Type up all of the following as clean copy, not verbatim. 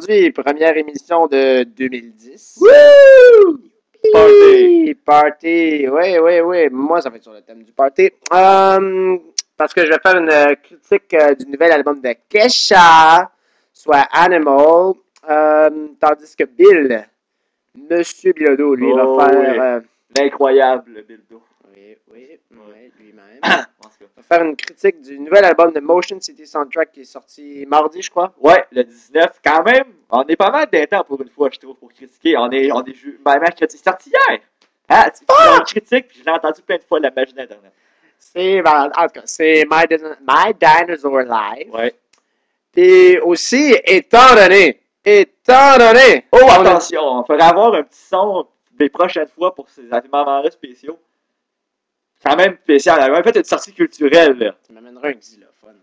aujourd'hui, première émission de 2010. Wouh! Party! Party! Oui, oui, oui. Moi, ça va être sur le thème du party. Parce que je vais faire une critique du nouvel album de Kesha, soit Animal. Tandis que Bill, Monsieur Bilodeau, lui, va faire... Oui. L'incroyable Bildo. Oui, oui, oui, lui-même. Va faire une critique du nouvel album de Motion City Soundtrack qui est sorti mardi, je crois. Ouais, le 19, quand même, on est pas mal d'intemps pour une fois, je trouve, pour critiquer. On est même critique. C'est sorti hier! Hein? C'est une critique, puis je l'ai entendu plein de fois la magie d'Internet. En tout cas, c'est My Dinosaur Live. Ouais. Et aussi, étant donné. Oh, attention, on fera avoir un petit son des prochaines fois pour ces moments-là spéciaux. Quand même spécial. En fait, une sortie culturelle, là. Tu m'amèneras un xylophone.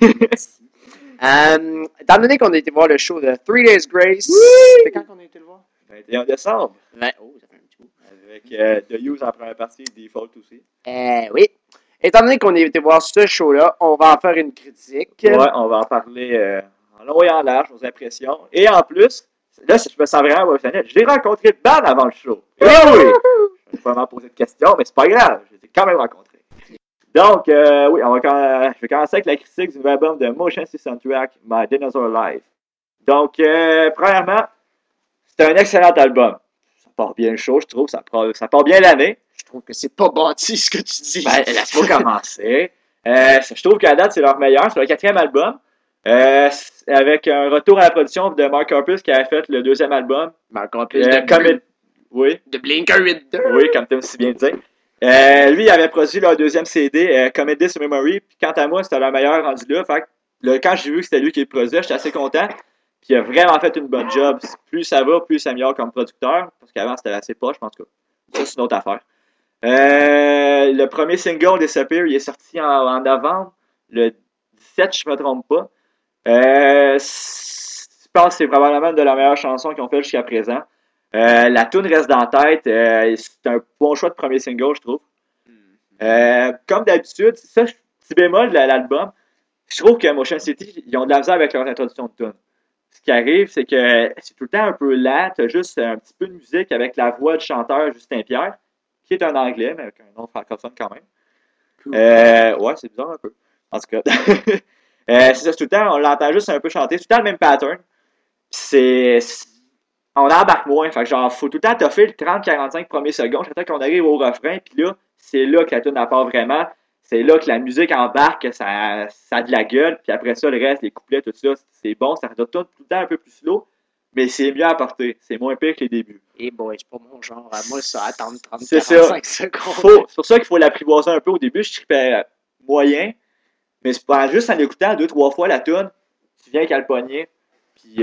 Étant donné qu'on a été voir le show de 3 Days Grace. Oui! C'est quand qu'on a été le voir? 21 décembre. Oh, ça fait un petit bout. Avec The Use en première partie et Default aussi. Oui. Étant donné qu'on a été voir ce show-là, on va en faire une critique. Ouais, on va en parler en long et en large, nos impressions. Et en plus, là, je me sens vraiment professionnel. J'ai rencontré le band avant le show. Oui! Je vais pas m'en poser de questions, mais c'est pas grave. Je les ai quand même rencontrés. Donc, oui, je vais commencer avec la critique du nouvel album de Motion City Soundtrack, My Dinosaur Live. Donc, premièrement, c'est un excellent album. Ça part bien le show, je trouve. Ça part bien l'année. Je trouve que c'est pas bâti ce que tu dis. Ben, laisse-moi commencer. Je trouve qu'à date, c'est leur meilleur. C'est leur 4e album. Avec un retour à la production de Mark Hoppus qui avait fait le 2e album. Mark Hoppus de Blink-182. Oui, comme tu aimes si bien dire. Lui, il avait produit leur 2e CD, Commit This to Memory. Puis quant à moi, c'était leur meilleur rendu là. Fait que, quand j'ai vu que c'était lui qui le produisait, j'étais assez content. Puis il a vraiment fait une bonne job. Plus ça va, plus il s'améliore comme producteur. Parce qu'avant, c'était assez poche, en tout cas. Ça, c'est une autre affaire. Le premier single, Disappear, il est sorti en novembre, le 17, je ne me trompe pas. Je pense que c'est probablement une de leurs meilleures chansons qu'ils ont fait jusqu'à présent. La tune reste dans la tête. C'est un bon choix de premier single, je trouve. Comme d'habitude, ça, petit bémol de l'album, je trouve que Motion City, ils ont de la misère avec leur introduction de tune. Ce qui arrive, c'est que c'est tout le temps un peu lent. Tu as juste un petit peu de musique avec la voix du chanteur Justin Pierre, qui est un anglais, mais avec un nom francophone quand même. Ouais, c'est bizarre un peu. En tout cas. C'est ça, tout le temps, on l'entend juste un peu chanter. C'est tout le temps le même pattern. On embarque moins. Fait que genre, faut tout le temps toffer le 30-45 premiers secondes. J'attends qu'on arrive au refrain. Puis là, c'est là que la tune part vraiment. C'est là que la musique embarque, que ça a de la gueule. Puis après ça, le reste, les couplets, tout ça, c'est bon. Ça redonne tout le temps un peu plus slow. Mais c'est mieux à porter. C'est moins pire que les débuts. Et boy, c'est pas mon genre. Moi, ça, attendre 30-45 secondes. C'est pour ça qu'il faut l'apprivoiser un peu au début. Je tripais moyen. Mais c'est pas juste en écoutant 2-3 fois la tune, tu viens qu'à le pogner. Puis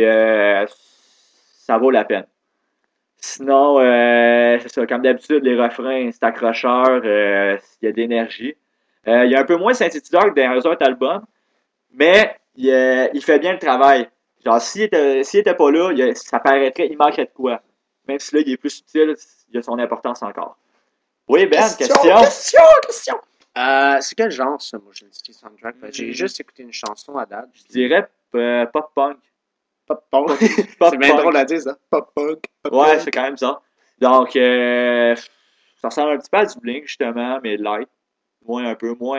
ça vaut la peine. Sinon, c'est ça. Comme d'habitude, les refrains, c'est accrocheur. Il y a de l'énergie. Il y a un peu moins de synthétiseur que dans les autres albums. Mais il fait bien le travail. Genre, s'il était pas là, ça paraîtrait, il manquerait de quoi. Même si là, il est plus subtil, il a son importance encore. Oui, Ben, question! C'est quel genre, ça, Motion City Soundtrack? J'ai juste écouté une chanson à date. Je dirais pop-punk. Pop-punk. C'est bien drôle à dire, ça. Pop-punk. Ouais, c'est quand même ça. Donc, ça ressemble un petit peu à du Blink, justement, mais light. Un peu moins...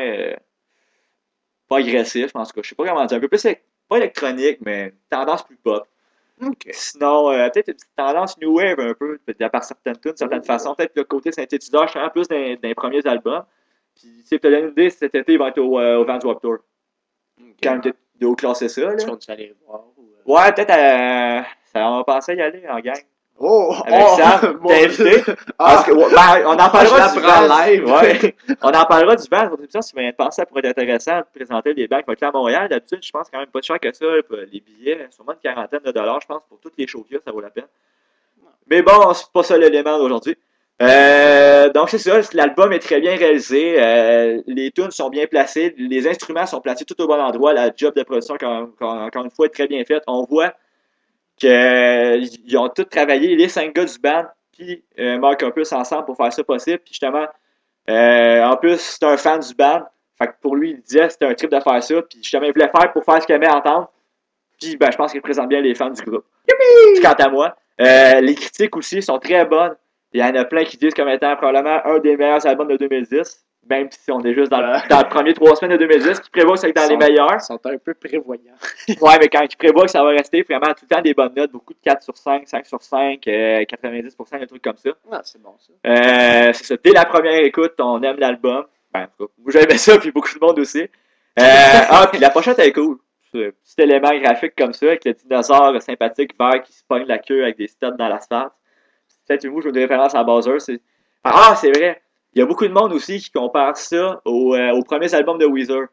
pas agressif, en tout cas. Je sais pas comment dire. Un peu plus... Pas électronique, mais tendance plus pop. Okay. Sinon, peut-être une petite tendance new wave un peu, par certaines tunes, certaines façons. Peut-être le côté synthétiseur, je suis un peu plus dans les premiers albums. Puis, tu sais, peut-être une idée, cet été, il va être au Vans Warped Tour. Okay. Quand même, peut-être de haut classer ça. Là. Tu vas aller voir? Ouais, peut-être on va penser y aller en gang. Avec Sam, t'es invité. On en parlera du Vans. Live. Ouais. On en parlera du Vans. Votre émission, si vous pensez, ça pourrait être intéressant de présenter les banques qui vont être là à Montréal. D'habitude, je pense quand même pas de cher que ça. Les billets, sûrement une quarantaine de dollars, je pense, pour toutes les shows qu'il y a, ça vaut la peine. Mais bon, c'est pas ça l'élément d'aujourd'hui. Donc c'est ça, l'album est très bien réalisé, les tunes sont bien placées, les instruments sont placés tout au bon endroit, la job de production encore une fois est très bien faite. On voit qu'ils ont tous travaillé, les 5 gars du band, puis Mark Hoppus ensemble pour faire ça possible. Puis justement, en plus c'est un fan du band, fait que pour lui il disait c'était un trip de faire ça, puis justement il voulait faire pour faire ce qu'il aimait entendre. Puis je pense qu'il représente bien les fans du groupe. Youpi! Quant à moi, les critiques aussi sont très bonnes. Il y en a plein qui disent comme étant probablement un des meilleurs albums de 2010, même si on est juste dans le premier 3 semaines de 2010, qui prévoit que c'est dans les meilleurs. Ils sont un peu prévoyants. Ouais, mais quand ils prévoient que ça va rester vraiment tout le temps des bonnes notes, beaucoup de 4 sur 5, 5 sur 5, 90%, des trucs comme ça. Ah, c'est bon ça. C'est ça. Dès la première écoute, on aime l'album. Ben, en tout cas, moi j'aimais ça, puis beaucoup de monde aussi. Puis la pochette est cool. C'est un petit élément graphique comme ça, avec le dinosaure sympathique vert qui se pogne la queue avec des studs dans l'asphalte. Peut-être une je me référence à Bowser. C'est vrai. Il y a beaucoup de monde aussi qui compare ça aux premiers albums de Weezer.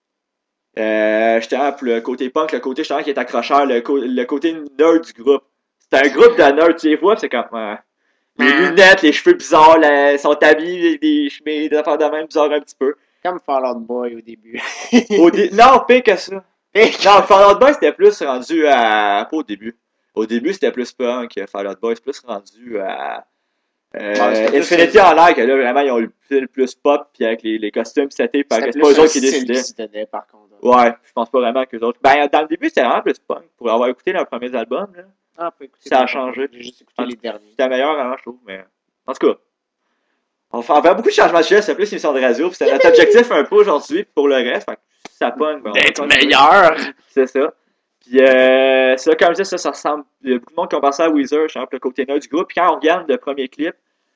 Justement, pour le côté punk, le côté justement qui est accrocheur, le côté nerd du groupe. C'est un groupe de nerds, tu les vois, c'est comme les lunettes, les cheveux bizarres, sont habillés, des affaires de même bizarres un petit peu. Comme Fall Out Boy au début. Non, pire que ça. Non, Fall Out Boy c'était plus rendu à... Pas au début. Au début c'était plus punk, Fall Out Boy c'est plus rendu à... Infinity en l'air, que là vraiment ils ont le plus pop, puis avec les costumes setés, puis c'est pas eux autres qui décidaient. Par contre. Ouais, je pense pas vraiment que les autres. Ben, dans le début, c'était vraiment plus punk. Pour avoir écouté leurs premiers albums, là, ça a changé. J'ai juste écouté les derniers. C'était meilleur avant, je trouve, mais. En tout cas. On fait beaucoup de changements de chaise, c'est plus une émission de radio, puis c'est notre objectif un peu aujourd'hui, pour le reste, fait que ça pogne. Ben, d'être meilleur! C'est ça. Puis, ça, comme je dis, ça ressemble. Il y a beaucoup de monde qui ont pensé à Weezer, je sais le côté nerd du groupe. Puis quand on regarde le premier clip,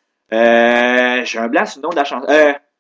j'ai un blanc sur le nom de la chanson.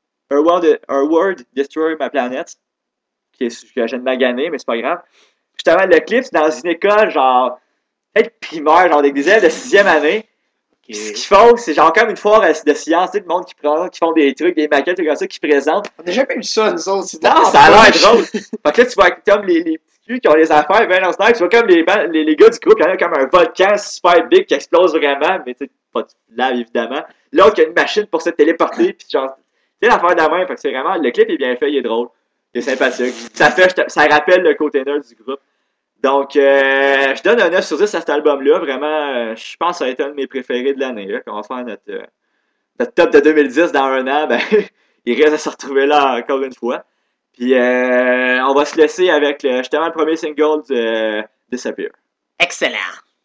A World Destroy My Planet. Que j'ai de maganer, mais c'est pas grave. Justement, le clip, c'est dans une école, genre, peut-être primaire, genre, avec des élèves de 6e année. Okay. Ce qu'ils font, c'est genre comme une foire de science, tu sais, le monde qui font des trucs, des maquettes, comme ça, qui présentent. On n'a jamais eu ça, nous autres. Non, ça a l'air drôle. Fait que là, tu vois comme les petits culs qui ont les affaires, ben, tu vois comme les gars du groupe, il y en a comme un volcan super big qui explose vraiment, mais tu sais, pas de lave, évidemment. L'autre, il y a une machine pour se téléporter, puis genre, tu sais, l'affaire de la main, fait que c'est vraiment, le clip est bien fait, il est drôle. C'est sympathique. Ça rappelle le côté nerd du groupe. Donc, je donne un 9 sur 10 à cet album-là. Vraiment, je pense que ça a été un de mes préférés de l'année. Là. Quand on va faire notre top de 2010 dans un an, ben, il reste à se retrouver là encore une fois. Puis, on va se laisser avec justement le premier single de Disappear. Excellent!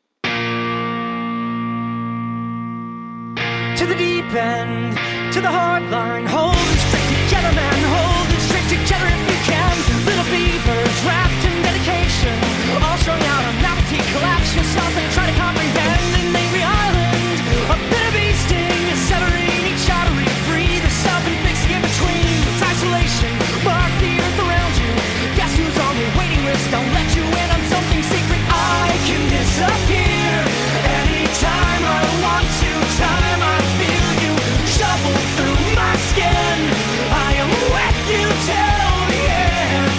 To the deep end, to the hard line, hold it straight together, man, hold it straight together if you can. Little beavers wrapped in dedication, all strung out on novelty, collapse yourself and try to comprehend an angry island, a bitter bee sting, severing each artery, free the self and fixing in between. It's isolation, mark the earth around you. Guess who's on the waiting list? Don't let you in on something secret. I can disappear anytime I want to. Time I feel you shovel through my skin. I am with you till the end.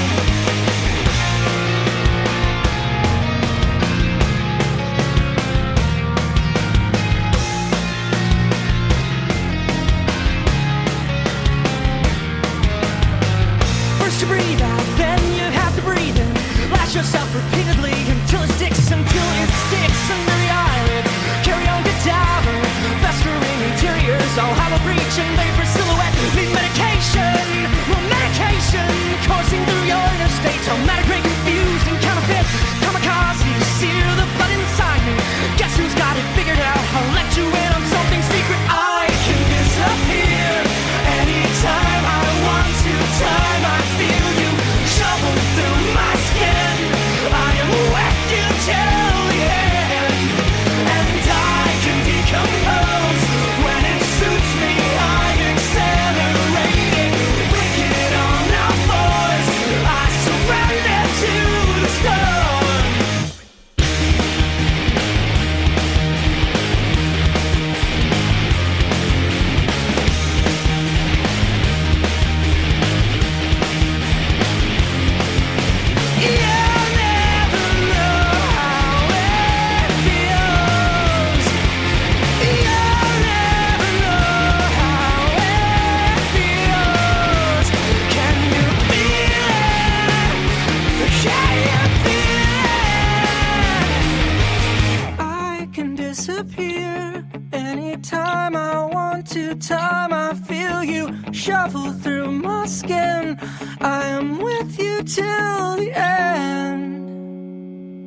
First you breathe out, then you have to breathe in. Lash yourself repeatedly until it sticks under the eyelid. Carry on cadaver, festering interiors, all hollow breach and vapor silhouette. Need medication, well medication, coursing through your inner state. Traumatic, great, confused and counterfeit. Kamikaze, sear the blood inside me. Guess who's got it figured out? I'll let you in on something secret. I can disappear anytime I want to. Time I feel you shovel through my skin. I am with you till the end, and I can decompose when it suits me. I'm accelerating, wicked on all fours. I surrender to the storm. You'll never know how it feels. You'll never know how it feels. Can you feel it? Can you feel it? I can disappear anytime I want to. Time I feel you shuffle through my skin. I am with you till the end.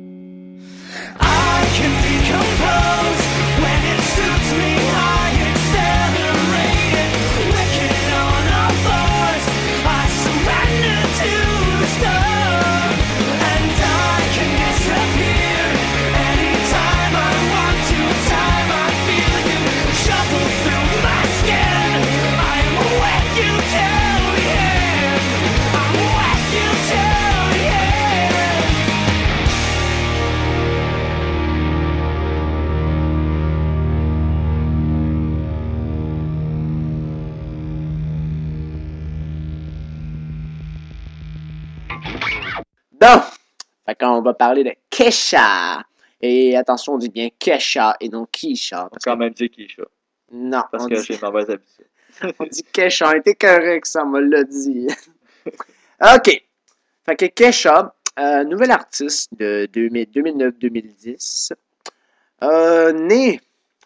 Fait qu'on va parler de Kesha. Et attention, on dit bien Kesha et non Keisha. On peut quand même dire Keisha. Non, Parce on que dit, j'ai une mauvaise habitude. on dit Kesha. T'es correct, ça me l'a dit. OK. Fait que Kesha, nouvelle artiste de 2009-2010, née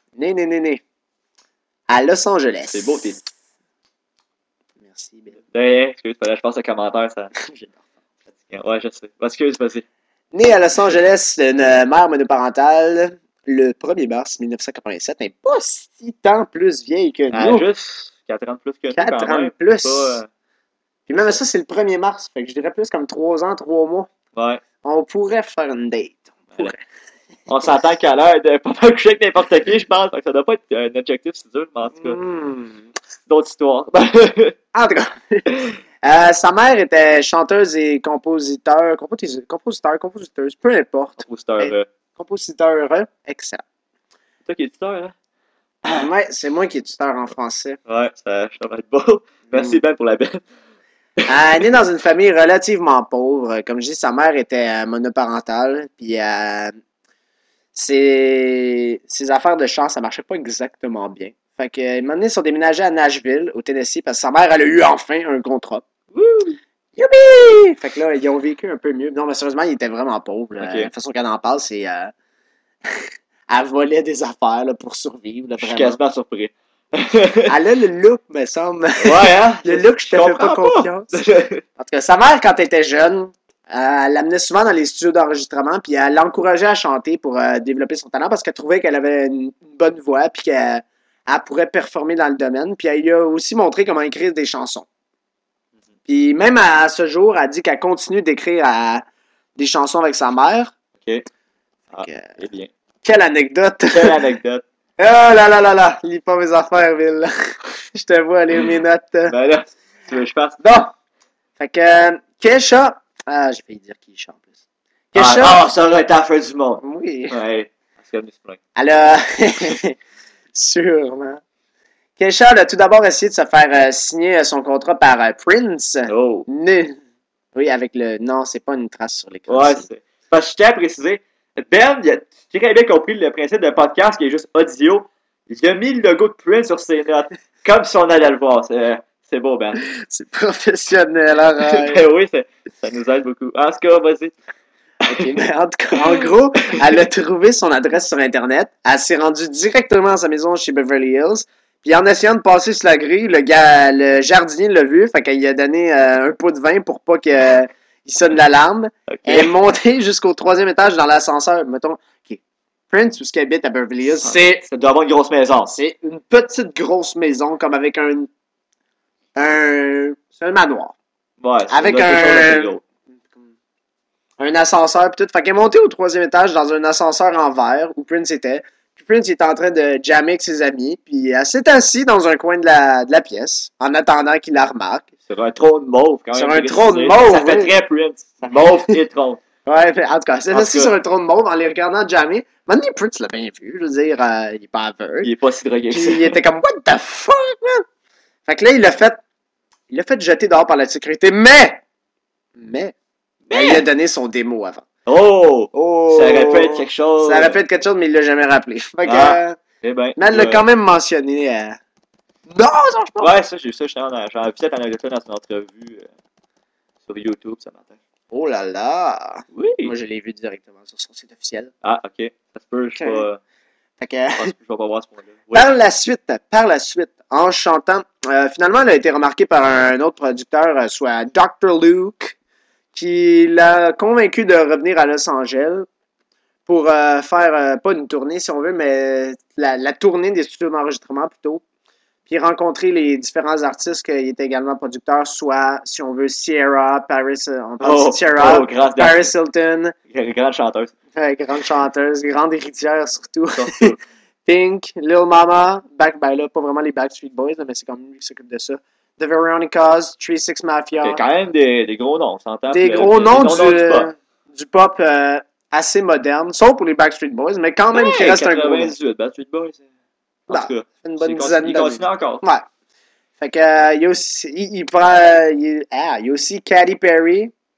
à Los Angeles. C'est beau, t'es. Merci, Bill. Excuse, fallait que je passe le commentaire, ça. Ouais, je sais. Excuse, vas-y. Née à Los Angeles d'une mère monoparentale le 1er mars 1987, mais pas si tant plus vieille que nous. Juste 4 ans de plus que nous, 4 quand ans même. de plus. Pas, Puis même ça, c'est le 1er mars. Fait que je dirais plus comme 3 ans, 3 mois. ouais. On pourrait faire une date. On s'entend qu'à l'heure de pas mal coucher avec n'importe qui, je pense. Donc ça doit pas être un objectif si dur, mais en tout cas, c'est d'autres histoires. En tout cas, sa mère était chanteuse et compositeuse, peu importe. Compositeur, excellent. C'est toi qui es tuteur, hein? Ouais, c'est moi qui est tuteur en français. Ouais, ça va être beau. Merci Ben pour la belle. Elle est née dans une famille relativement pauvre. Comme je dis, sa mère était monoparentale. Puis ses affaires de chant, ça marchait pas exactement bien. Fait que, un moment donné, ils sont déménagés à Nashville, au Tennessee, parce que sa mère, elle a eu enfin un contrat. Wouh! Youpi! Fait que là, ils ont vécu un peu mieux. Non, mais sérieusement, ils étaient vraiment pauvres. Là. Okay. La façon qu'elle en parle, c'est... elle volait des affaires là, pour survivre. Là, je suis quasiment surpris. Elle a le look, me semble. Ouais, hein? Le look, je te fais pas confiance. En tout cas, sa mère, quand elle était jeune, elle l'amenait souvent dans les studios d'enregistrement, puis elle l'encourageait à chanter pour développer son talent parce qu'elle trouvait qu'elle avait une bonne voix, puis qu'elle pourrait performer dans le domaine. Puis elle lui a aussi montré comment écrire des chansons. Puis même à ce jour, elle dit qu'elle continue d'écrire des chansons avec sa mère. OK. Ah, eh bien. Quelle anecdote! Quelle anecdote! Oh là là là là! Lis pas mes affaires, Bill. Je te vois lire mes notes. Ben là, tu veux que je fasse? Bon! Fait que Kesha... Ah, j'ai failli dire Keisha en plus. Kesha... ça aurait été la fin du monde. Oui. Ouais. Elle a... Sûrement. Kesha a tout d'abord essayé de se faire signer son contrat par Prince. Oh. Oui, avec le... Non, c'est pas une trace sur l'écran. Ouais, c'est... Parce que je tiens à préciser, Ben, il a très bien compris le principe d'un podcast qui est juste audio. Il a mis le logo de Prince sur ses notes, comme si on allait le voir. C'est beau, Ben. C'est professionnel, arrête. Ben oui, ça nous aide beaucoup. En tout cas, vas-y. OK, mais en gros, elle a trouvé son adresse sur Internet. Elle s'est rendue directement à sa maison chez Beverly Hills. Puis en essayant de passer sur la grille, le jardinier l'a vu. Fait qu'il a donné un pot de vin pour pas qu'il sonne l'alarme. Okay. Elle est montée jusqu'au 3e étage dans l'ascenseur. Mettons, OK. Prince, où ce qu'il habite à Beverly Hills, ça doit avoir une grosse maison. C'est une petite grosse maison, comme avec c'est un manoir. Ouais, avec un ascenseur pis tout. Fait qu'elle est montée au 3e étage dans un ascenseur en verre où Prince était. Puis Prince était en train de jammer avec ses amis. Puis elle s'est assise dans un coin de la pièce en attendant qu'il la remarque. Sur un trône mauve, quand même. Sur un trône mauve. Ça fait très Prince. Mauve et trône. Ouais, en tout cas, c'est assis sur un trône mauve en les regardant jammer. Maintenant, Prince l'a bien vu. Je veux dire, il est pas aveugle. Il est pas si drogué que ça. Il était comme, what the fuck, man? Fait que là, il l'a fait jeter dehors par la sécurité. Mais il a donné son démo avant. Oh! Ça aurait pu être quelque chose. Ça aurait pu être quelque chose, mais il l'a jamais rappelé. Fait que, eh ben, mais elle l'a quand même mentionné. Non, ça je pense. Ouais, ça, j'ai vu ça. J'en ai vu cette anecdote dans une entrevue sur YouTube ce matin. Oh là là! Oui! Moi, je l'ai vu directement sur son site officiel. Ah, ok. Ça se peut, je vais pas voir ce point-là. Oui. Par la suite, en chantant, finalement, elle a été remarquée par un autre producteur, soit Dr. Luke, qui l'a convaincu de revenir à Los Angeles pour faire, pas une tournée si on veut, mais la tournée des studios d'enregistrement plutôt. Puis rencontrer les différents artistes qu'il était également producteur, soit, si on veut, Sierra, Paris, on parle de Sierra, Paris Hilton. Grande chanteuse. Grande chanteuse, grande héritière surtout. Pink, Lil Mama, ben là, pas vraiment les Backstreet Boys, mais c'est comme lui qui s'occupe de ça. The Veronicas, 3-6 Mafia. Il y a quand même des gros noms, on s'entend. Des gros noms du pop assez moderne, sauf pour les Backstreet Boys, mais quand même qui reste un gros nom. 98, Backstreet Boys. En tout cas, une bonne dizaine d'années. Il continue encore. Ouais. Fait que, il y a aussi, il y a aussi Katy Perry,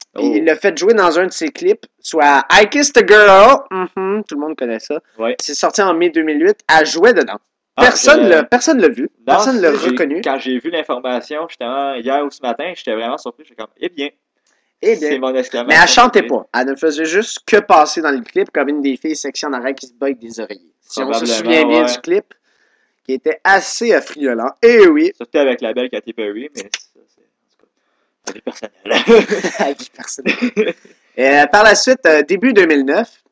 Puis il l'a fait jouer dans un de ses clips, soit I Kissed a Girl. Tout le monde connaît ça. Ouais. C'est sorti en mai 2008. Elle jouait dedans. Ah, Personne l'a vu. Non, Personne l'a c'est- reconnu. Quand j'ai vu l'information, justement, hier ou ce matin, j'étais vraiment surpris. J'étais comme, eh bien, Eh c'est bien. mon exclamation. Mais elle chantait pas. Elle ne faisait juste que passer dans le clip comme une des filles section en arrière qui se bat avec des oreillers. Si on se Probablement, souvient bien ouais. du clip, qui était assez affriolant. Et oui. Surtout avec la belle Katy Perry, mais ça, c'est des personnels. Avis personnel. Et, par la suite, début 2009,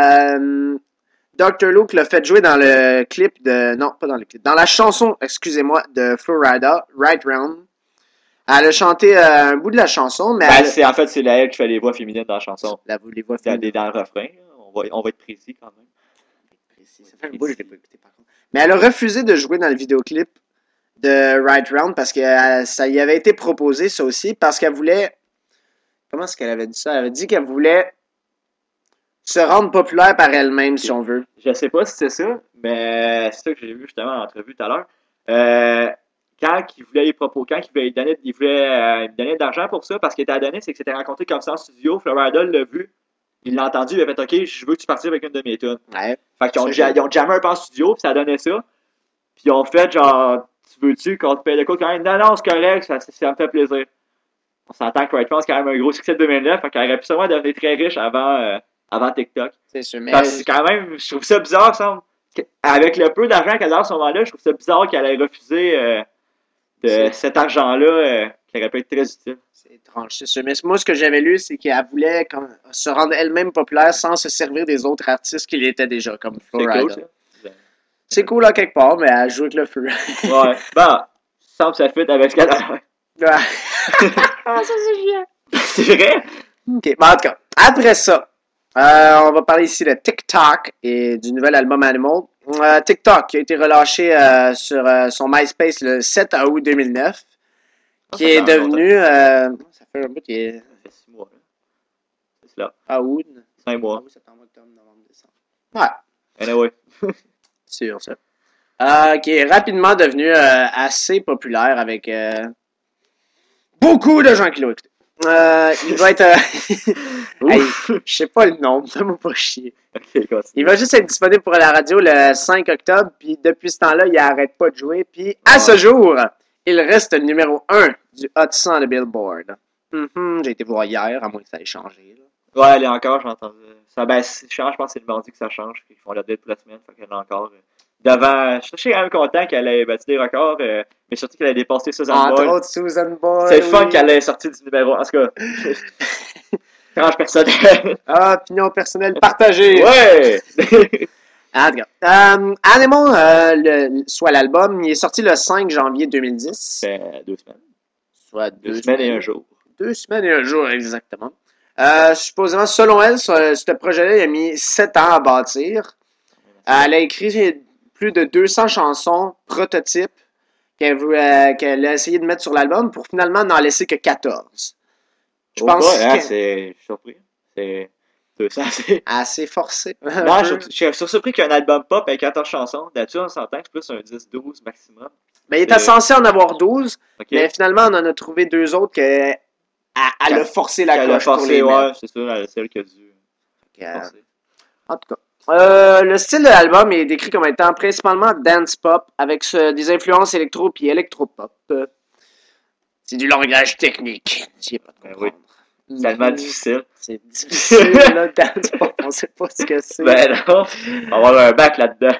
Dr. Luke l'a fait jouer dans le clip de... Non, pas dans le clip. Dans la chanson, excusez-moi, de Florida, Right Round. Elle a chanté un bout de la chanson, mais En fait, c'est elle qui fait les voix féminines dans la chanson. les voix C'est féminines. dans le refrain. On va être précis quand même. Ça fait un bout, je l'ai pas écouté par contre. Mais elle a refusé de jouer dans le vidéoclip de Right Round parce que ça y avait été proposé, ça aussi, parce qu'elle voulait... Comment est-ce qu'elle avait dit ça? Elle avait dit qu'elle voulait se rendre populaire par elle-même, si on veut. Je sais pas si c'est ça, mais c'est ça que j'ai vu justement en entrevue tout à l'heure. Quand il voulait lui donner de l'argent pour ça, parce qu'il était à donner, c'est que c'était rencontré comme ça en studio. Florida l'a vu, il l'a entendu, il a fait OK, je veux que tu partes avec une de mes tunes. Ouais. Fait qu'ils ont jammé un peu en studio, puis ça donnait ça. Puis ils ont fait genre, tu veux-tu qu'on te paye le coup quand même? Non, c'est correct, ça me fait plaisir. On s'entend que Right Round, c'est quand même un gros succès de 2009, fait qu'elle aurait pu sûrement devenir très riche avant TikTok. C'est sûr, mais... Parce que c'est quand même, je trouve ça bizarre, ça. Avec le peu d'argent qu'elle a à ce moment-là, je trouve ça bizarre qu'elle ait refusé cet argent-là qui aurait pu être très utile. C'est étrange, c'est sûr. Mais moi, ce que j'avais lu, c'est qu'elle voulait se rendre elle-même populaire sans se servir des autres artistes qui l'étaient déjà, comme C'est Florida. cool, ça. C'est cool à quelque part, mais elle joue avec le feu. Ouais. Bon, semble que ça fit avec ce qu'elle a. Ah, ça c'est chiant. C'est vrai? Ok, bon, en tout cas, après ça, on va parler ici de TikTok et du nouvel album Animal. TikTok qui a été relâché sur son MySpace le 7 août 2009, qui est devenu... ça fait un bout qui est... Ça fait 6 mois, là. C'est cela. Août, 5 mois. septembre, octobre, novembre, décembre. Ouais. Anyway. C'est sûr, ça. Qui est rapidement devenu assez populaire avec beaucoup de gens qui l'ont écouté. Il va être... hey, je sais pas le nom, fais-moi pas chier. Ok, continue. Il va juste être disponible pour la radio le 5 octobre, puis depuis ce temps-là, il arrête pas de jouer. Puis à ce jour, il reste le numéro 1 du Hot 100 de Billboard. J'ai été voir hier, à moins que ça ait changé. Là. Ouais, elle est encore, j'ai entendu. Ça, ben, je pense que c'est le mardi que ça change. Ils font l'update pour la semaine, fait qu'elle est encore devant. Je suis quand même content qu'elle ait battu des records, mais surtout qu'elle ait dépassé Susan Entre Boyle. autres, Susan Boyle. C'est le fun qu'elle ait sorti du numéro. En tout cas, tranche personnelle. Ah, opinion personnelle partagée. Ouais! En tout cas, Animal, soit l'album, il est sorti le 5 janvier 2010. C'est 2 semaines. Soit 2 semaines et un jour. 2 semaines et un jour, exactement. Supposément, selon elle, ce projet-là, il a mis 7 ans à bâtir. Elle a écrit plus de 200 chansons prototypes qu'elle a essayé de mettre sur l'album pour finalement n'en laisser que 14. Je pense Ouais, que c'est. Je suis surpris. C'est 200, c'est. assez forcé. Non, je suis surpris qu'un album pop avec 14 chansons. D'habitude, on s'entend que c'est plus un 10-12 maximum. Mais il était censé en avoir 12, Ok. mais finalement, on en a trouvé 2 autres qu'elle a forcé la Elle a coche pour les forcé, mettre. ouais, c'est ça, celle qui a dû forcer. En tout cas. Le style de l'album est décrit comme étant principalement dance pop avec des influences électro puis électropop. C'est du langage technique. J'y ai pas de Ben comprendre. C'est tellement difficile. C'est difficile, là, dance pop. On sait pas ce que c'est. Ben non, on va avoir un bac là-dedans.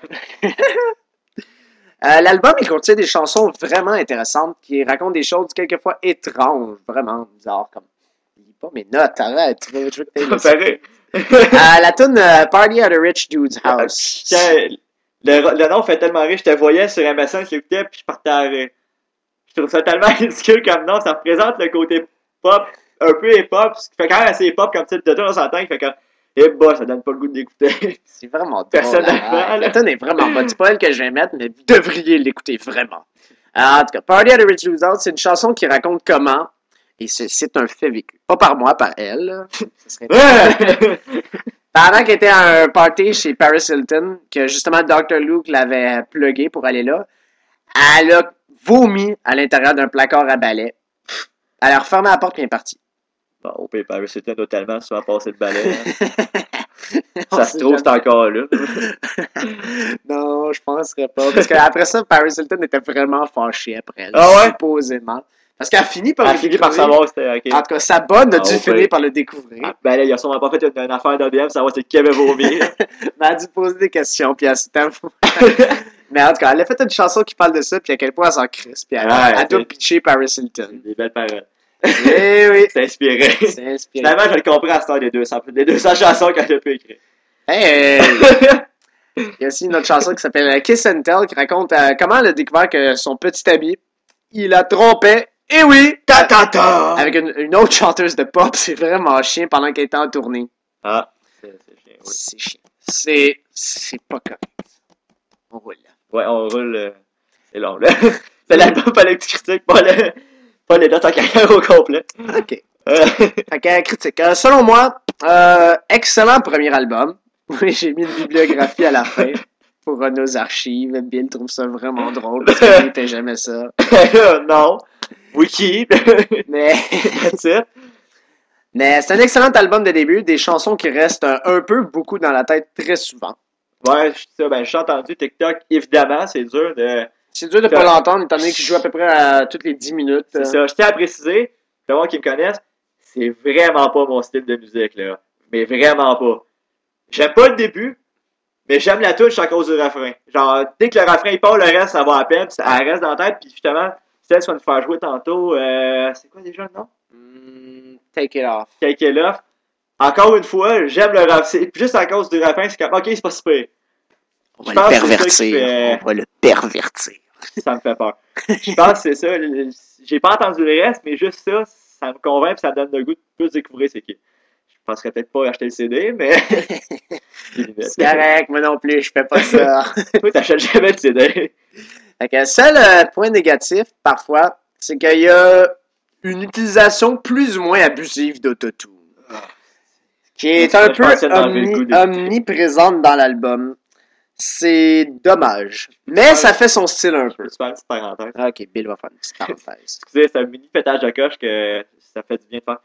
L'album, il contient des chansons vraiment intéressantes qui racontent des choses quelquefois étranges, vraiment bizarres, comme... Lis pas mes notes, arrête. Je veux que t'aies Pareil. la tune Party at a Rich Dude's House. Le nom fait tellement rire, je te voyais sur MSN qui écoutait, puis je partais à rire. Je trouve ça tellement ridicule comme nom, ça représente le côté pop, un peu hip-hop, ce qui fait quand même assez hip-hop comme titre de tune, on s'entend, qui fait comme, eh bah, ça donne pas le goût d'écouter. C'est vraiment drôle. Personnellement, La tune est vraiment bonne. C'est pas elle que je vais mettre, mais vous devriez l'écouter vraiment. En tout cas, Party at a Rich Dude's House, c'est une chanson qui raconte comment, et c'est un fait vécu. Pas par moi, par elle. Là. Ce serait... Pendant qu'elle était à un party chez Paris Hilton, que justement Dr. Luke l'avait plugué pour aller là, elle a vomi à l'intérieur d'un placard à balai. Elle a refermé la porte et est partie. Bon, au pire, Paris Hilton doit tellement souvent passer le balai. On Ça se sait trouve, c'est jamais. encore là. Non, je penserais pas. Parce qu'après ça, Paris Hilton était vraiment fâché après elle, Ah ouais? supposément. Parce qu'elle finit par Elle le finit par découvrir. savoir c'était OK. En tout cas, sa bonne a Ah, dû au finir pire. par le découvrir. Ah, ben là, il a sûrement pas fait une affaire d'ADM, savoir c'est qui avait vomi. Mais elle a dû poser des questions, puis elle s'est avouée. Mais en tout cas, elle a fait une chanson qui parle de ça, puis à quel point elle s'en crisse, puis elle doit c'est- pitcher Paris Hilton. Des belles paroles. Eh oui, C'est inspiré. c'est inspirant. Finalement, je le comprends à cette heure des 200 chansons qu'elle a pu écrire. Hey! Il y a aussi une autre chanson qui s'appelle Kiss and Tell qui raconte comment elle a découvert que son petit ami, il la trompait. Et oui! Ta-ta-ta! Avec une autre chanteuse de pop, c'est vraiment chien pendant qu'elle était en tournée. Ah, c'est chiant. Oui. C'est chiant. C'est pas correct. On roule là. Ouais, on roule. C'est long, là. C'est l'album, pas les petits critiques, pas les notes en carrière au complet. OK. Fait que, critique. Selon moi, excellent premier album. Oui, j'ai mis une bibliographie à la fin pour nos archives. Bill trouve ça vraiment drôle parce qu'il fait jamais ça. Non. Wiki. Mais, That's it. mais c'est un excellent album de début, des chansons qui restent un peu beaucoup dans la tête très souvent. Ouais, j'ai entendu TikTok, évidemment, c'est dur de. C'est dur de pas l'entendre étant donné qu'il joue à peu près à toutes les 10 minutes. C'est ça. Je tiens à préciser, pour les gens qui me connaissent, c'est vraiment pas mon style de musique, là. Mais vraiment pas. J'aime pas le début, mais j'aime la touche à cause du refrain. Genre, dès que le refrain il part, le reste, ça va à peine, puis elle reste dans la tête, puis justement, celle qu'on va nous faire jouer tantôt, c'est quoi déjà le nom? Take it off. Take It Off. Encore une fois, j'aime le refrain. Juste à cause du refrain, c'est comme, ok, c'est pas super. On va Je pense le que c'est ça qui pervertir. fait- On va le pervertir. Ça me fait peur. Je pense que c'est ça. J'ai pas entendu le reste, mais juste ça, ça me convainc et ça me donne le goût de plus découvrir c'est qui. Je penserais peut-être pas acheter le CD, mais. C'est correct, moi non plus, je fais pas ça. Toi, t'achètes jamais le CD. Fait que seul point négatif, parfois, c'est qu'il y a une utilisation plus ou moins abusive d'autotune. Qui est Je un pense peu que ça m'enlève le goût d'écouter. omniprésente dans l'album. C'est dommage. Mais ça fait son style un Je peu. peux te faire une petite parenthèse. Ok, Bill va faire une petite parenthèse. Excusez, c'est un mini pétage de coche que ça fait du bien de faire.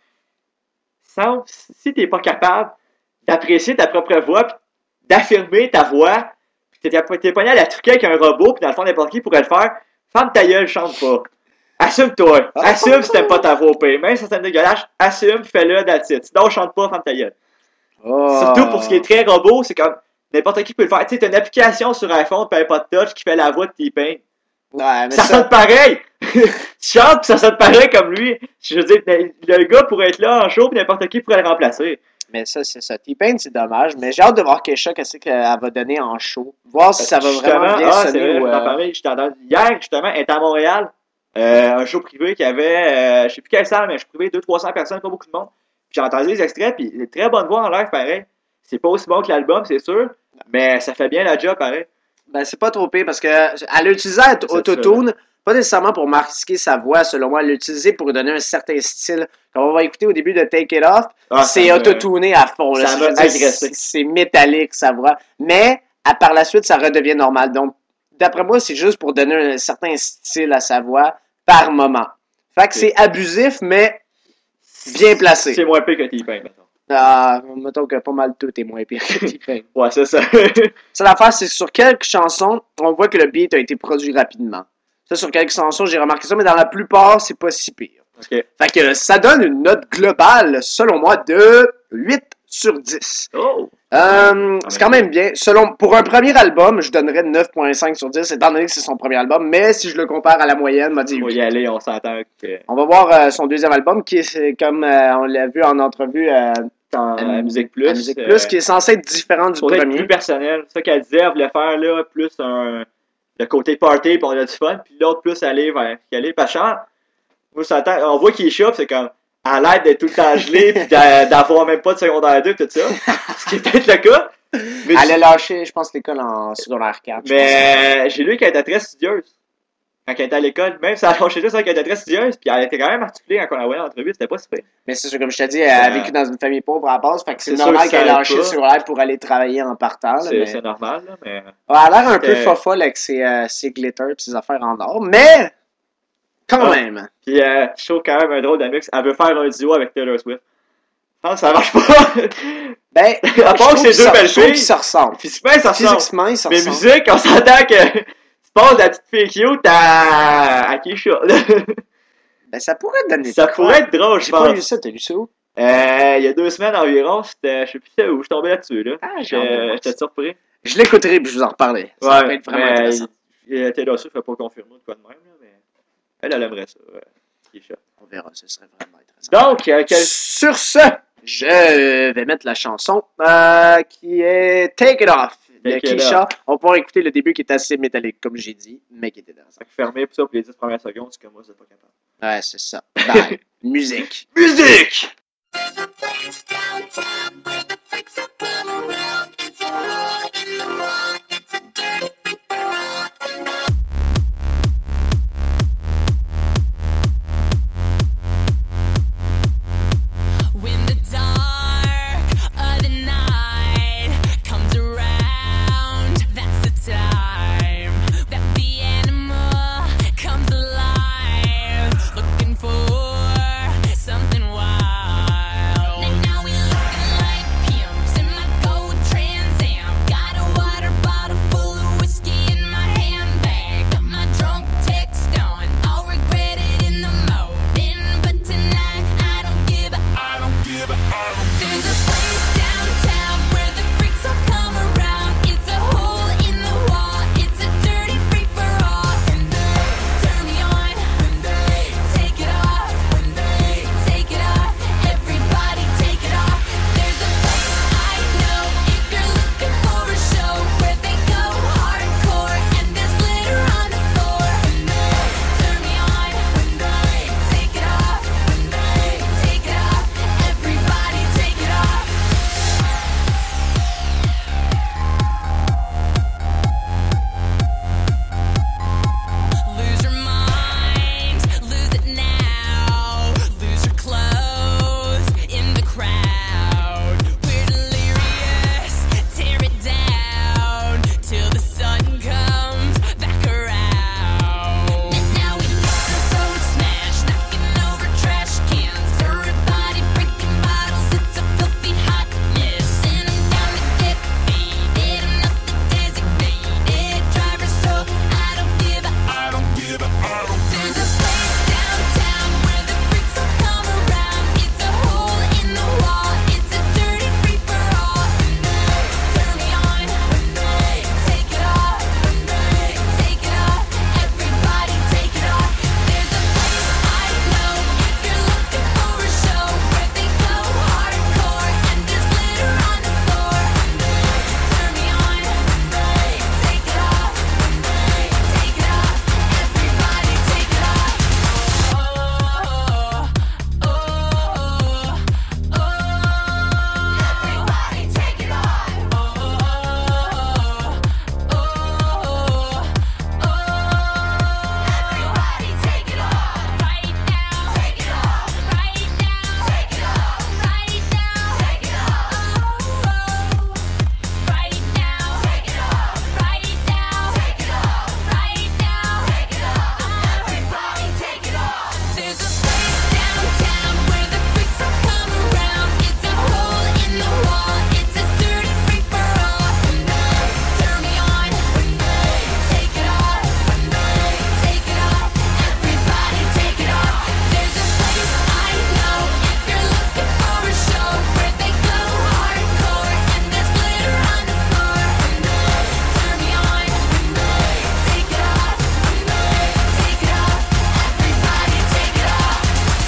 Si t'es pas capable d'apprécier ta propre voix, pis d'affirmer ta voix, pis t'es pogné à la truquer avec un robot, pis dans le fond, n'importe qui pourrait le faire, ferme ta gueule, chante pas. Assume-toi. Assume si t'aimes pas ta voix au pire. Même si c'est dégueulasse, assume, fais-le, that's it. Sinon, chante pas, ferme ta gueule. Oh. Surtout pour ce qui est très robot, c'est comme n'importe qui peut le faire. Tu sais, t'as une application sur iPhone, pis pas de touch, qui fait la voix de T-Pain. Ouais, mais Ça sonne pareil! Tu chantes pis ça sonne pareil comme lui. Je veux dire, le gars pourrait être là en show pis n'importe qui pourrait le remplacer. Mais ça, c'est ça. T-Pain, c'est dommage. Mais j'ai hâte de voir Kesha, qu'est-ce qu'elle va donner en show. Voir si ça va vraiment bien c'est sonner. vrai, Ou, je t'en parlais, hier, justement, elle était à Montréal, un show privé qui avait, je sais plus quelle salle, mais un show privé, 200-300 personnes, pas beaucoup de monde. Puis j'ai entendu les extraits, puis une très bonne voix en live, pareil. C'est pas aussi bon que l'album, c'est sûr, mais ça fait bien la job, pareil. Ben, c'est pas trop pire parce que elle a utilisé autotune, pas nécessairement pour masquer sa voix, selon moi. Elle l'a utilisé pour lui donner un certain style. Comme on va écouter au début de Take It Off, c'est autotuné à fond. Là. Ça Je veux m'a dire, agressé. c'est métallique, sa voix. Mais, par la suite, ça redevient normal. Donc, d'après moi, c'est juste pour donner un certain style à sa voix par moment. Fait que c'est abusif, mais bien placé. C'est moins pire que T-Pain, mettons. Ah, mettons que pas mal tout est moins pire que T-Pain. Ouais, c'est ça. Ça, l'affaire, c'est sur quelques chansons, on voit que le beat a été produit rapidement. Ça, sur quelques chansons, j'ai remarqué ça, mais dans la plupart, c'est pas si pire. Ok. Fait que ça donne une note globale, selon moi, de 8 sur 10. Oh! C'est quand même bien. Pour un premier album, je donnerais 9.5 sur 10, étant donné que c'est son premier album, mais si je le compare à la moyenne, m'a dit Il faut 8. y aller, on s'entend que On va voir son deuxième album, qui est, comme on l'a vu en entrevue, à Musique Plus. à Musique Plus, qui est censé être différent du pour être premier. plus personnel. C'est ça qu'elle disait, elle voulait faire là, plus le côté party, puis on a du fun, puis l'autre plus aller vers aller. Parce que moi, on voit qu'il est chaud, c'est comme à l'aide d'être tout le temps gelé, puis d'avoir même pas de secondaire 2, tout ça. Ce qui est peut-être le cas. Mais, Elle a lâché, je pense, l'école en secondaire 4. mais j'ai lu qu'elle était très studieuse. Quand elle était à l'école, même si elle a lâché ça, qu'elle était très studieuse, puis elle était quand même articulée quand on la voyait en entrevue, c'était pas super. Mais c'est sûr, comme je t'ai dit, elle a vécu dans une famille pauvre à la base, fait que c'est C'est normal sûr que qu'elle ait ça aide lâché pas. sur l'air pour aller travailler en partant. Là, mais... C'est normal, là, mais. Elle a l'air un peu C'était- fofolle avec ses glitters et ses affaires en or, mais Quand Ah. même. Puis je trouve quand même un drôle de mix. Elle veut faire un duo avec Taylor Swift. Je pense que ça marche pas. Ben, À part que c'est deux belles je trouve filles. qu'ils se ressemblent. Physiquement, ça ressemble. Physiquement, ils se Mais ressemblent. musique, on s'entend que tu passes de la petite fille cute à Keisha. Ben, ça pourrait donner Ça de quoi. pourrait être drôle, je J'ai pas lu pense. ça, t'as lu ça où? Il y a 2 semaines environ, c'était, je sais plus où, je suis tombé là-dessus, là. Ah, j'ai hâte de voir J'étais ça. surpris. Je l'écouterai puis je vous en reparlerai. Ça va être vraiment intéressant. Taylor Swift n'a pas confirmé de quoi de même, là, mais elle aimerait ça. Keisha. On verra, ce serait vraiment intéressant. Donc, Sur ce, je vais mettre la chanson qui est Take It Off de Take It Keisha. On pourra écouter le début qui est assez métallique, comme j'ai dit, mais qui est intéressant. fermé pour ça pour les 10 premières secondes, c'est que moi, c'est pas capable. Ouais, c'est ça. Bye. Musique. Musique! When the dark of the night comes around, that's the time that the animal comes alive, looking for something wild. And now we looking like pimps in my gold Trans Am. Got a water bottle full of whiskey in my handbag. Got my drunk text on, I'll regret it in the morning. But tonight I don't give a there's a place downtown where the freaks all come around. It's a hole in the wall. It's a dirty free for all. And they turn me on. When they take it off. When they take it off. Everybody take it off. There's a place I know if you're looking for a show where they go hardcore and there's glitter on the floor. When they turn me on. When they take it off. When they take it off. Everybody take it off. Lose your mind, lose it now. Lose your clothes in the crowd. We're delirious, tear it down till the sun comes back around. And now we got our soul smashed, knocking over trash cans. Everybody breaking bottles, it's a filthy hot mess. And I'm down to get faded, I'm not the designated driver, so I don't give a there's a place downtown where the freaks all come around. It's a hole in the wall. It's a dirty free for all. When they turn me on. When they take it off. When they take it off. Everybody take it off. There's a place I know if you're looking for a show where they go hardcore and there's glitter on the floor. When they turn me on. When they take it off. When they take it off. Everybody take it off. Everybody take it off. Everybody take it off. Right now. Take it off. Right now. Take it off. Right now. Take it off. Right now. Take it off. Right now. Take it off. Right now. Take it off. Everybody take it off. There's a place downtown where the freaks all come around. It's a hole in the wall. It's a dirty free for all. When they turn me on. When they take it off. When they take it off. Everybody take it off. There's a place I know if you're looking for a show where they go hardcore and there's glitter on the floor. When they turn me on. When they take it off. When they take it off. Everybody take it off.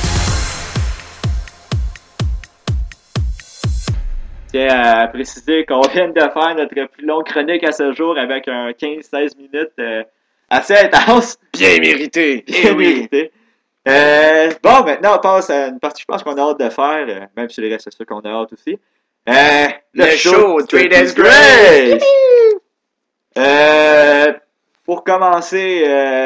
Tiens à préciser qu'on vient de faire notre plus longue chronique à ce jour avec un 15-16 minutes assez intense. Bien mérité. Bien mérité. Bon, maintenant, on passe à une partie, je pense qu'on a hâte de faire, même si les restes, c'est sûr qu'on a hâte aussi. Le show, Three Days Grace! Pour commencer,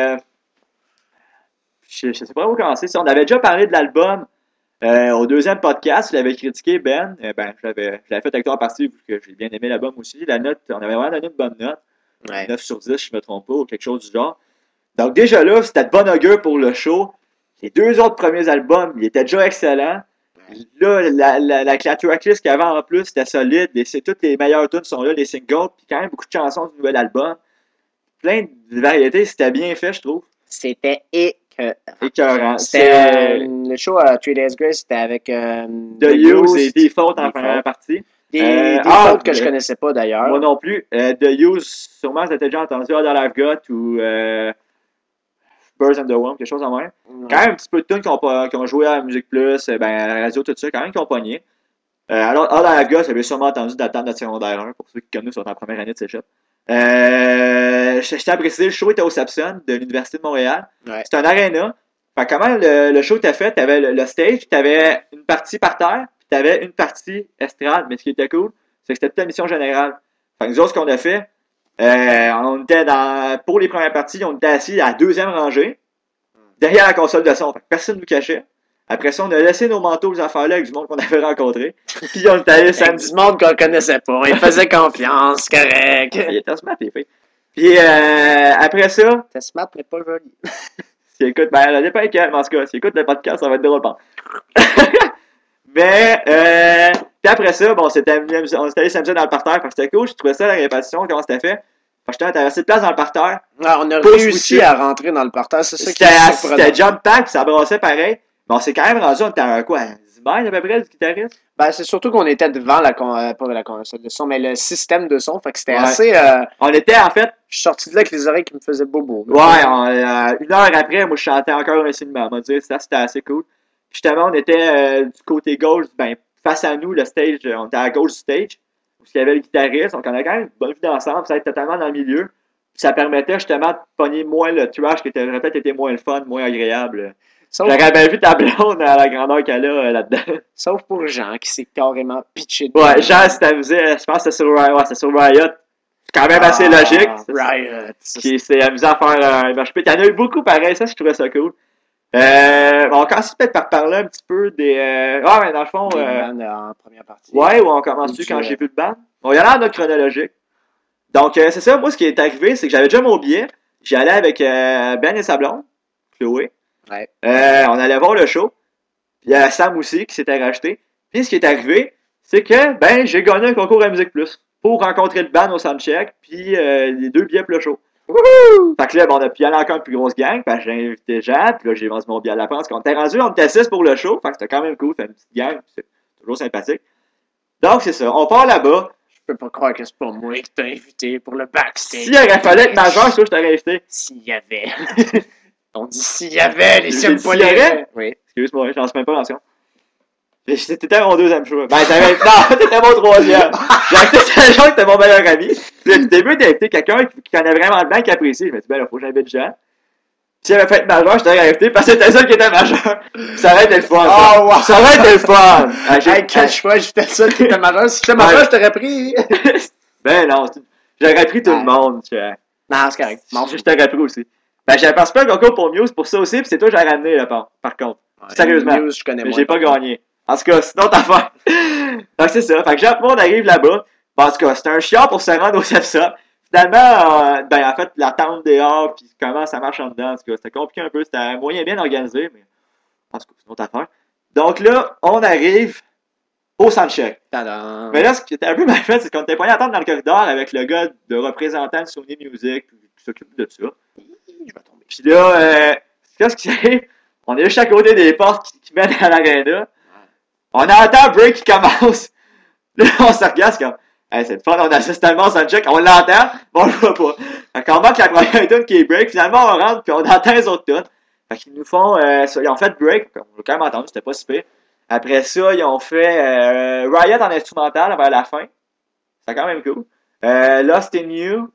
je sais pas où commencer. Si on avait déjà parlé de l'album au deuxième podcast, je l'avais critiqué, Ben. Je l'avais fait avec toi en partie, vu que j'ai bien aimé l'album aussi. La note, on avait vraiment donné une bonne note. Ouais. 9 sur 10, je me trompe pas, ou quelque chose du genre. Donc déjà là, c'était de bon augure pour le show. Les 2 autres premiers albums, ils étaient déjà excellents. Là, la tracklist qu'il y avait en plus, c'était solide. Toutes les meilleures tunes sont là, les singles, puis quand même beaucoup de chansons du nouvel album. Plein de variétés, c'était bien fait, je trouve. C'était Écœurant. C'était le show à 3 Days Grace, c'était avec The Used et des fautes en première partie. Des fautes que je connaissais pas d'ailleurs. Moi non plus. The Used, sûrement, t'as déjà entendu All That I've Got ou Birds and the Worm, quelque chose en même. Quand même un petit peu de tunes qui ont joué à Musique Plus, à la radio, tout ça, quand même qui ont pogné. Alors, All That I've Got, j'avais sûrement entendu dans le temps de notre secondaire 1, pour ceux qui comme nous sont en première année de cégep. Je tiens à préciser, le show était au Sapson de l'Université de Montréal. Ouais. C'était un aréna. Fait comment le show était fait, t'avais le stage, t'avais une partie par terre, puis t'avais une partie estrade. Mais ce qui était cool, c'est que c'était toute la mission générale. Fait que nous autres, ce qu'on a fait, on était pour les premières parties, on était assis à la 2e rangée, derrière la console de son. Fait que personne ne nous cachait. Après ça, on a laissé nos manteaux, les affaires-là, avec du monde qu'on avait rencontré. Puis on est allé samedi. Du monde qu'on connaissait pas. Il faisait confiance, correct. Il était smart, les filles. Puis après ça... T'es smart, mais pas joli. Si écoute, ben, elle dépend quelle, mais en tout cas, si écoute le podcast, ça va être drôle, pas. Mais, puis après ça, bon, on s'était allé samedi dans le parterre, fait que c'était cool, je trouvais ça la répétition, comment c'était fait. Fait que t'avais assez de place dans le parterre. Ah, on a réussi à rentrer dans le parterre, c'est ça qui est surprenant. C'était jump pack, ça brassait pareil. Mais on s'est quand même rendu, on était à quoi, 10 mètres à peu près du guitariste? Ben, c'est surtout qu'on était devant pas la console de son, mais le système de son, fait que c'était assez... On était, en fait... Je suis sorti de là avec les oreilles qui me faisaient bobo. Ouais, 1 heure après, moi, je chantais encore un enseignement. On va dire, ça, c'était assez cool. Puis justement, on était du côté gauche, ben, face à nous, le stage, on était à gauche du stage, où il y avait le guitariste, donc on a quand même une bonne vue d'ensemble, ça être totalement dans le milieu. Puis ça permettait justement de pogner moins le trash, qui aurait peut-être été moins le fun, moins agréable. J'aurais bien vu ta blonde à la grandeur qu'elle a là-dedans. Sauf pour Jean, qui s'est carrément pitché dedans. Ouais, Jean s'est amusé, je pense que c'était sur Riot. C'est quand même assez logique. Riot. Qui s'est amusé à faire un match pit. Il y en a eu beaucoup pareil, ça, je trouvais ça cool. On commence peut-être par parler un petit peu des... mais dans le fond... en première partie. Ouais, ou on commence-tu quand j'ai vu le band? Bon, il y en a en ordre chronologique. Donc, c'est ça, moi, ce qui est arrivé, c'est que j'avais déjà mon billet. J'y allais avec Ben et sa blonde, Chloé. Ouais. On allait voir le show. Puis il y a Sam aussi qui s'était racheté. Puis ce qui est arrivé, c'est que, ben, j'ai gagné un concours à Musique Plus pour rencontrer le band au soundcheck, puis les 2 billets pour le show. Wouhou! Fait que là, bon, on a pu y aller encore une plus grosse gang, parce que j'ai invité Jean, puis là, j'ai vendu mon billet à la France. Quand on était rendu, on était 6 pour le show, fait que c'était quand même cool, fait une petite gang, c'est toujours sympathique. Donc, c'est ça, on part là-bas. Je peux pas croire que c'est pas moi qui t'ai invité pour le backstage. S'il aurait fallu être majeur, je t'aurais invité. S'il y avait. On dit s'il y avait, les S'il y avait. Oui. Excuse-moi, j'en suis même pas mention. T'étais mon 2e choix. Ben, non, t'étais mon 3e. J'ai accepté Jean qui était mon meilleur ami. Puis, au début, t'as été quelqu'un qui connaît vraiment le blanc, qui apprécie. Je me suis dit, ben, là, faut que j'invite Jean. Si j'avais fait majeur, je t'aurais invité parce que c'était ça qui était majeur. Ça aurait été le fun. Oh, wow. Ça aurait été le fun. Quel choix, j'étais seul qui était majeur. Si j'étais majeur, je t'aurais pris. Ben, non, j'aurais pris tout le monde. Non, c'est correct. Je t'aurais pris aussi. Ben, j'avais participé à un concours pour Muse pour ça aussi, puis c'est toi que j'ai ramené, là, par contre. Ouais, sérieusement. Muse, je connais mais j'ai pas gagné. En tout cas, c'est notre affaire. Donc, c'est ça. Fait que Jean, on arrive là-bas. Bon, en tout cas, c'était un chiant pour se rendre au CEPSA. Finalement, en fait, l'attente dehors, puis comment ça marche en dedans, en tout cas, c'était compliqué un peu. C'était un moyen bien organisé, mais en tout cas, c'est notre affaire. Donc là, on arrive au soundcheck. Tadam. Mais là, ce qui était un peu mal fait, c'est qu'on était pas à attendre dans le corridor avec le gars de représentant de Sony Music, qui s'occupe de ça. Puis là, qu'est-ce qui arrive? On est juste à côté des portes qui mènent à l'aréna. On entend break qui commence. Là, on se regarde, c'est comme, hey, c'est le fun, on assiste tellement au check, on l'entend, mais on le voit pas. Fait qu'on manque la première tune qui est break, finalement on rentre, puis on entend les autres tunes. Fait qu'ils nous font, ils ont fait break, on l'a quand même entendu, c'était pas si pire. Après ça, ils ont fait Riot en instrumental vers la fin. C'est quand même cool. Lost in You.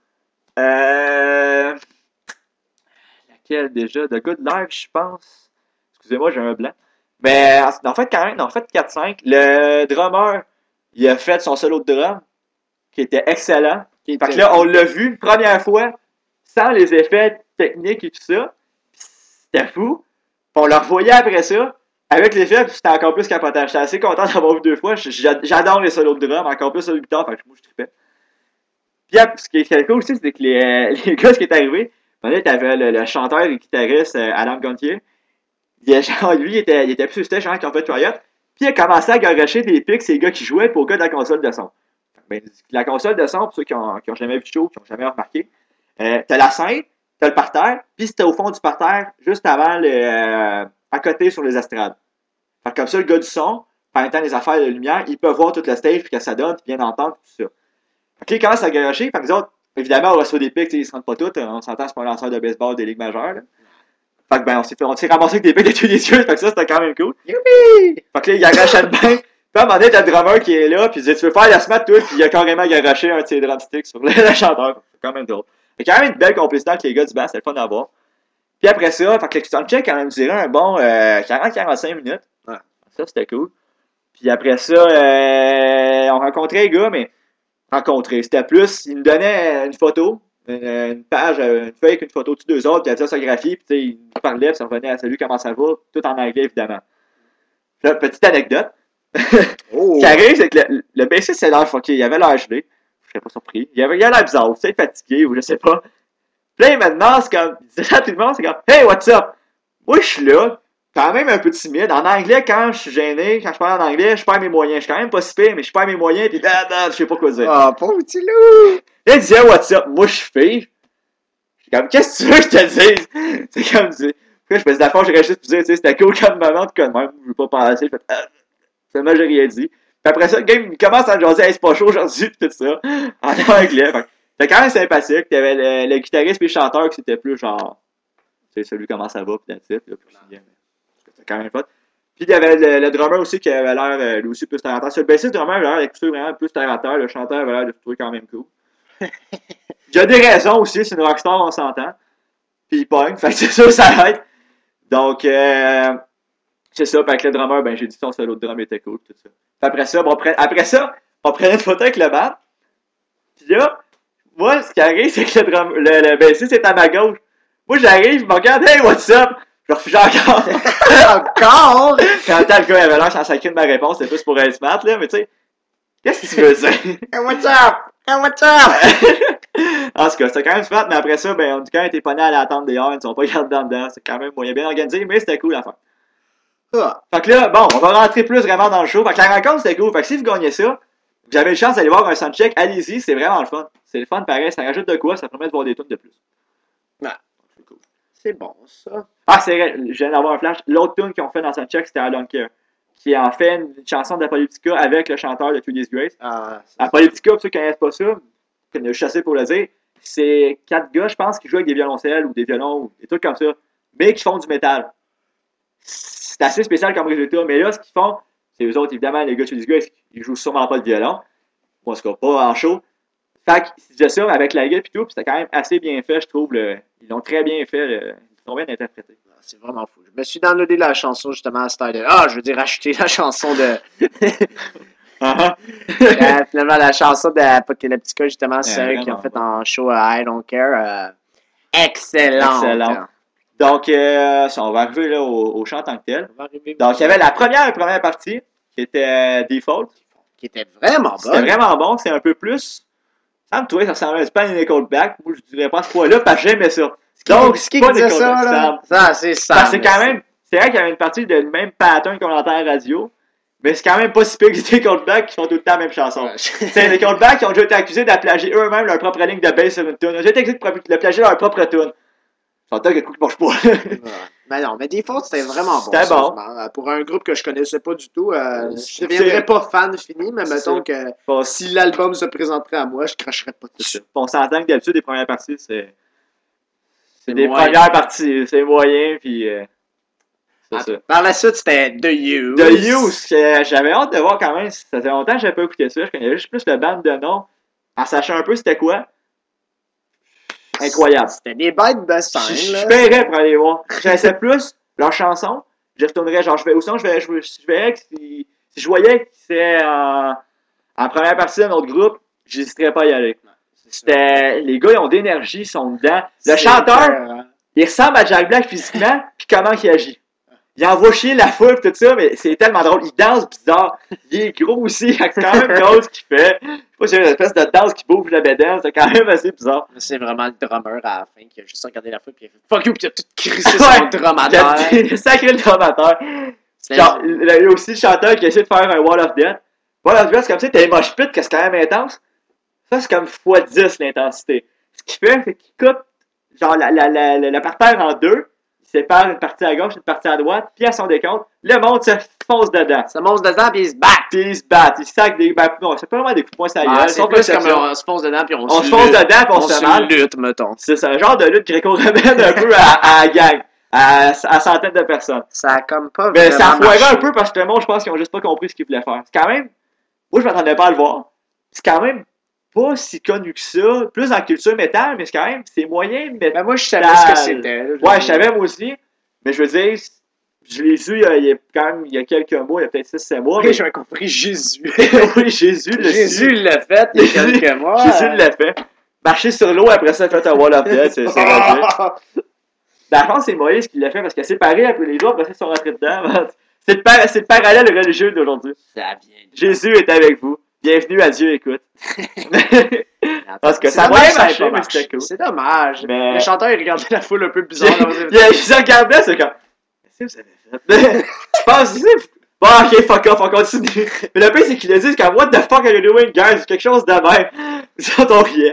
Laquelle déjà? The Good Life, je pense. Excusez-moi, j'ai un blanc. Mais en fait, quand même, 4-5. Le drummer, il a fait son solo de drum, qui était excellent. Fait que là, on l'a vu une première fois, sans les effets techniques et tout ça. C'était fou. Puis on le revoyait après ça, avec les effets, puis c'était encore plus capotant. J'étais assez content d'avoir vu 2 fois. J'adore les solos de drum, encore plus sur le guitare, fait que moi je trippais. Puis ce qui est cool aussi, c'est que les gars, ce qui est arrivé, t'avais le chanteur et guitariste Adam Gontier. Lui, il était plus sur le stage genre, qui ont fait Riot. Puis il a commencé à garocher des pics, ces gars qui jouaient pour le gars de la console de son. Ben, la console de son, pour ceux qui ont jamais vu de show, qui ont jamais remarqué, t'as la scène, t'as le parterre, puis c'était au fond du parterre, juste avant à côté sur les estrades. Fait que comme ça, le gars du son, en même temps les affaires de lumière, il peut voir toute la stage, puis que ça donne, puis bien entendre, tout ça. Fait que là, il commence à garocher, fait que les autres, évidemment, on reçoit des pics, ils se rendent pas tous, on s'entend, c'est pas un lanceur de baseball des ligues majeures, là. Fait que ben, on s'est ramassé avec des pics de tous les yeux, fait que ça, c'était quand même cool. Youpi! Fait que là, il garochait le bain. Puis à un moment donné, t'as le drummer qui est là, puis il dit, tu veux faire la smack, toi, puis il a carrément garoché un de ses drumsticks sur le chanteur. C'est quand même drôle. Il y a quand même une belle complicité avec les gars du band, c'était le fun d'avoir. Puis après ça, fait que le soundcheck quand même durait un bon 40-45 minutes. Ouais. Ça, c'était cool. Puis après ça, on rencontrait les gars, mais c'était plus, ils nous donnaient une photo, une page, une feuille avec une photo de deux autres, puis elle autographiée, puis tu sais, ils nous parlaient, puis ça revenait à salut, comment ça va, tout en anglais, évidemment. Puis là, petite anecdote. Oh. Ce qui arrive, c'est que le bassiste, c'est l'air fucké. Il avait l'air gelé. Je serais pas surpris. Il avait l'air bizarre, tu sais, fatigué, ou je sais pas. Puis là, maintenant, c'est comme, il disait à tout le monde, c'est comme, hey, what's up? Moi, je suis là, quand même un peu timide. En anglais, quand je suis gêné, quand je parle en anglais, je perds mes moyens. Je suis quand même pas si pire, mais je perds mes moyens, pis je sais pas quoi dire. Ah, pauvre petit loup! Là, il disait, what's up? Moi, je suis fille. Je suis comme, qu'est-ce que tu veux que je te dise? C'est comme, puis là, je me dis, d'abord, j'aurais juste pu dire, tu sais, c'était cool comme moment, de comme même, je veux pas passer. Je fais, seulement, j'ai rien dit. Puis après ça, le gars, il commence à me jaser, hey, c'est pas chaud aujourd'hui, pis tout ça. En anglais. C'était quand même sympathique. T'avais le guitariste puis le chanteur qui c'était plus genre, tu sais, celui comment ça va, pis that's it, là, c'était quand même fun. Puis il y avait le drummer aussi qui avait l'air, lui aussi, plus terre à terre. Le bassiste drummer avait l'air d'être vraiment plus terre à terre. Le chanteur avait l'air de se trouver quand même cool. Il y a des raisons aussi, c'est une rockstar, on s'entend. Puis il pogne, fait que c'est sûr, ça aide. Donc, c'est ça, puis avec le drummer, ben j'ai dit son solo de drum était cool, tout ça. Puis après ça, on prenait une photo avec le band. Puis là, moi, ce qui arrive, c'est que le bassiste est à ma gauche. Moi, j'arrive, je me regarde, hey, what's up? Je refuse encore. Encore? Puis en même temps, le gars avait l'air sans sacrer de ma réponse, c'était plus pour être smart, là, mais tu sais, qu'est-ce que tu veux dire? Hey, what's up? Hey, what's up? En tout cas, c'était quand même smart, mais après ça, ben, on dit quand même été ponés à l'attente des heures, ils ne sont pas gardés dedans, c'est quand même moyen bien organisé, mais c'était cool à faire. Ah. Fait que là, bon, on va rentrer plus vraiment dans le show. Fait que la rencontre, c'était cool. Fait que si vous gagnez ça, vous avez une chance d'aller voir un soundcheck, allez-y, c'est vraiment le fun. C'est le fun pareil, ça rajoute de quoi, ça permet de voir des tunes de plus. Ah. C'est cool. C'est bon, ça. Ah, c'est vrai, je viens d'avoir un flash. L'autre tune qu'ils ont fait dans soundcheck, c'était I Don't Care, qui a en fait une chanson d'Apocalyptica avec le chanteur de Two Days Grace. Ah, Apocalyptica, pour ceux qui ne connaissent pas ça, qu'on a chassé pour le dire, c'est 4 gars, je pense, qui jouent avec des violoncelles ou des violons ou des trucs comme ça, mais qui font du métal. C'est assez spécial comme résultat, mais là, ce qu'ils font, c'est eux autres, évidemment, les gars de Two Days Grace, ils jouent sûrement pas de violon, ou en tout cas pas en show. Fait qu'ils faisaient ça avec la gueule et tout, puis c'était quand même assez bien fait, je trouve. Ils l'ont très bien fait, ils l'ont bien interprété. C'est vraiment fou. Je me suis downloadé la chanson justement à Style. Ah, je veux dire, acheter la chanson de. Finalement, la chanson d'Apocalyptica, justement, c'est celle qu'ils ont fait en show à I Don't Care. Excellent. Donc, on va arriver là, au chant en tant que tel. Donc, il y avait la première partie qui était Default. Qui était vraiment bonne. C'était vraiment bon, c'est un peu plus. Ça me trouvait, ça ressemblait un peu à une Nickelback. Moi, je dirais pas à ce point-là, parce que j'aimais ça. Donc, ce qui disait ça, là? Ça, c'est ça. C'est quand même. C'est vrai qu'il y avait une partie de même pattern qu'on entend à la radio. Mais c'est quand même pas si pire que les Nickelback qui font tout le temps la même chanson. C'est les Nickelback qui ont déjà été accusés de plagier eux-mêmes leur propre ligne de bass sur une tune. Ils ont déjà été accusés de plagier leur propre tune. J'entends que le coup qui marche pas. Mais non, mais Default, c'était vraiment bon. C'était bon. Pour un groupe que je connaissais pas du tout, je ne deviendrais pas fan fini, mais mettons que si l'album se présenterait à moi, je cracherais pas tout ça. On s'entend que d'habitude, les premières parties, c'est des premières parties, c'est moyen, puis c'est ça. Par la suite, c'était The Use. The Use, j'avais hâte de voir quand même, ça faisait longtemps que j'avais pas écouté ça, je connaissais juste plus le band de nom, en sachant un peu c'était quoi. Incroyable. C'était des bêtes de scène. Je paierais pour aller voir. Je connaissais plus leurs chansons, je retournerais, genre, je verrais que si je voyais que c'était en première partie d'un autre groupe, j'hésiterais pas à y aller. Les gars, ils ont d'énergie, ils sont dedans. Le chanteur, il ressemble à Jack Black physiquement, puis comment il agit. il envoie chier la foule et tout ça, mais c'est tellement drôle. Il danse bizarre. Il est gros aussi. C'est quand même drôle ce qu'il fait. Je sais pas s'il y a une espèce de danse qui bouge la bédaine. C'est quand même assez bizarre. C'est vraiment le drummer à la fin qui a juste regardé la foule puis il a fait fuck you puis il a tout crissé son drum à terre. Il a sacré le drum à terre. Il y a aussi le chanteur qui a essayé de faire un Wall of Death. Wall of Death, c'est comme ça, t'as les mosh pits, que c'est quand même intense. Ça, c'est comme x10 l'intensité. Ce qu'il fait, c'est qu'il coupe genre la parterre en deux. Il sépare une partie à gauche, une partie à droite, puis à son décompte, le monde se fonce dedans. Ça monte dedans puis ils se battent. Puis ils se battent. Ils sacent des. Ben, non, c'est pas vraiment des coups de poing sur la gueule. C'est plus comme on se fonce dedans puis on se fonce dedans puis on se mal. lutte, mettons. C'est un genre de lutte gréco-romaine un peu à gang. À centaines de personnes. Ça a comme pas mais ça foirait un peu parce que le monde, je pense qu'ils ont juste pas compris ce qu'ils voulaient faire. C'est quand même. Moi, je m'attendais pas à le voir. C'est quand même pas si connu que ça. Plus dans la culture métal, mais c'est quand même. C'est moyen métal. Ben moi, je savais ce que c'était. Ouais, je savais moi aussi. Mais je veux dire, je l'ai vu il y a quelques mois, il y a peut-être 6-7 mois. Oui, j'avais compris Jésus. Oui, Jésus l'a fait il y a quelques mois. Jésus l'a fait. Marcher sur l'eau, après ça, fait un Wall of Death, c'est radieux. Ben, je pense que c'est Moïse qui l'a fait parce qu'il a séparé après les autres, après ça, ils sont rentrés dedans. C'est le parallèle religieux d'aujourd'hui. Jésus est avec vous. Bienvenue à Dieu, écoute. Parce que ça va marcher, mais c'était cool. C'est dommage. Mais... Le chanteur, il regardait la foule un peu bizarre. Il se regardait, c'est comme... Qu'est-ce que vous avez fait? Je pense que bon, ok, fuck off, on continue. Mais le pire, c'est qu'il a dit comme, what the fuck are you doing, guys? Quelque chose de même. Ils ont rien.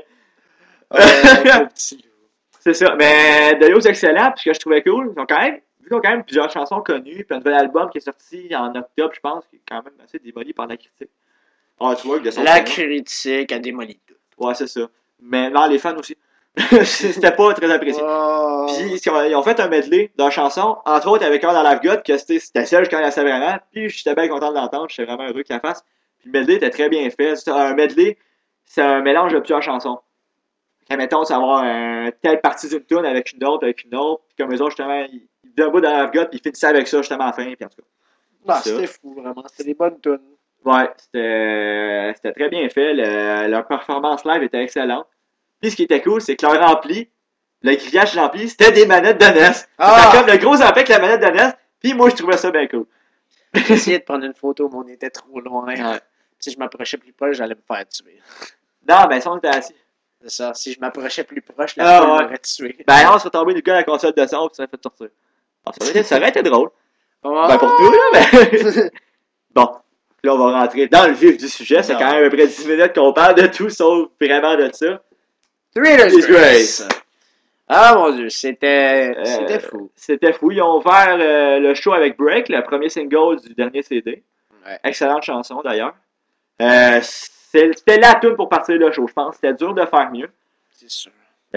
C'est ça. Mais Delio, c'est excellent. Puis ce que je trouvais cool, ils ont quand même plusieurs chansons connues. Puis un nouvel album qui est sorti en octobre, je pense, qui est quand même assez démoli par la critique. Ah, tu vois, la critique a démoli tout. Ouais, c'est ça. Mais non, les fans aussi. C'était pas très apprécié. Oh. Puis ils ont fait un medley de chansons, entre autres avec un dans la God, que c'était celle que je connaissais vraiment. Puis j'étais bien content de l'entendre, j'étais vraiment heureux qu'il la fasse. Puis le medley était très bien fait. Un medley, c'est un mélange de plusieurs chansons. Quand mettons, ça va avoir une telle partie d'une tune avec une autre, puis comme eux autres, justement, ils d'un bout dans la God, puis ils finissaient avec ça justement à la fin, puis en tout cas. Bah, c'était fou, vraiment. C'était des bonnes tunes. Ouais, c'était très bien fait. Leur performance live était excellente. Puis ce qui était cool, c'est que leur ampli, le grillage de l'ampli, c'était des manettes de NES. C'était comme le gros ampli avec la manette de NES. Puis moi, je trouvais ça bien cool. J'ai essayé de prendre une photo, mais on était trop loin. Ouais. Si je m'approchais plus proche, j'allais me faire tuer. Non, ben ça, on était assis. C'est ça. Si je m'approchais plus proche, la foule m'aurait tué. Ben on serait tombé du gars à la console de son, puis ça aurait fait sortir. Ah, ça aurait été drôle. Oh. Ben pour nous, là, mais... Bon. Là, on va rentrer dans le vif du sujet. C'est quand même à peu près 10 minutes qu'on parle de tout, sauf vraiment de ça. Reader's Grace. Ah mon Dieu, c'était fou. C'était fou. Ils ont ouvert le show avec Break, le premier single du dernier CD. Ouais. Excellente chanson d'ailleurs. C'était la tune pour partir le show, je pense. C'était dur de faire mieux. C'est sûr.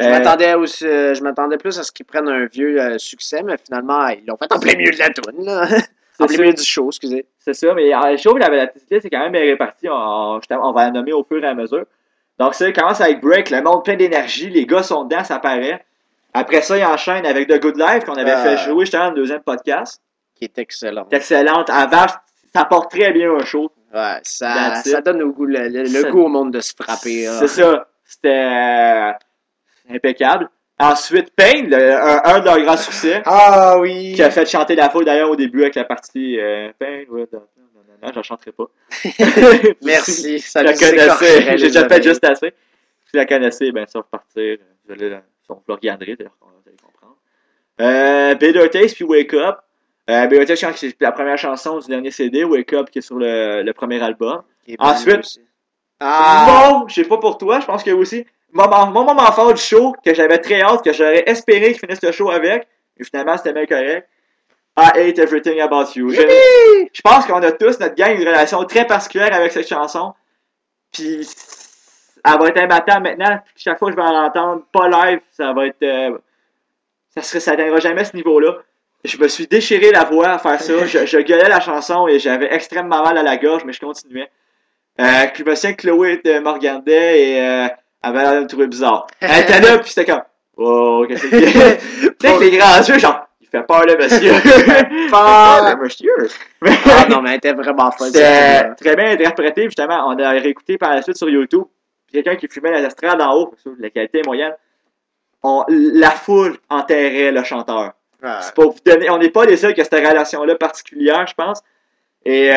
Je m'attendais plus à ce qu'ils prennent un vieux succès, mais finalement, ils l'ont fait en plein milieu de la tune, là. En plein milieu du show, excusez. C'est ça, mais le show, la volatilité, c'est quand même bien réparti. On va la nommer au fur et à mesure. Donc, ça commence avec Break, le monde plein d'énergie, les gars sont dedans, ça paraît. Après ça, ils enchaînent avec The Good Life, qu'on avait fait jouer justement dans le deuxième podcast. Qui est excellent. Excellente. Avant, ça porte très bien un show. Ouais, ça donne au goût, le goût au monde de se frapper. C'est ça. C'était impeccable. Ensuite, Pain, un de leurs grands succès. Ah oui! Qui a fait chanter la foule d'ailleurs au début avec la partie Pain. Non, j'en chanterai pas. Merci. Ça la connaissais. J'ai déjà fait juste assez. Si vous la connaissez, ben ça va repartir. Vous le regarderez, d'ailleurs, vous allez comprendre. Bitter Taste puis Wake Up. Bitter Taste, c'est la première chanson du dernier CD. Wake Up qui est sur le premier album. Ensuite, bon, je sais pas pour toi, je pense que aussi. Mon moment fort du show, que j'avais très hâte, que j'aurais espéré qu'il finisse le show avec, et finalement c'était bien correct. I Hate Everything About You. Je pense qu'on a tous, notre gang, une relation très particulière avec cette chanson. Puis, elle va être imbattable maintenant. Chaque fois que je vais l'entendre, pas live, ça va être... ça n'atteindra jamais ce niveau-là. Je me suis déchiré la voix à faire ça. Je gueulais la chanson et j'avais extrêmement mal à la gorge, mais je continuais. Je me souviens que Chloé me regardait et elle avait l'air de me trouver bizarre. Elle était là, puis c'était comme... Oh, qu'est-ce que c'est? Peut-être les grands yeux, genre... Il fait peur, le monsieur. Le monsieur. Ah non, mais elle était vraiment folle. C'était très bien interprété, justement. On a réécouté par la suite sur YouTube. Quelqu'un qui fumait les estrades en haut, la qualité est moyenne. La foule enterrait le chanteur. C'est pour vous donner. On n'est pas les seuls qui ont cette relation-là particulière, je pense. Et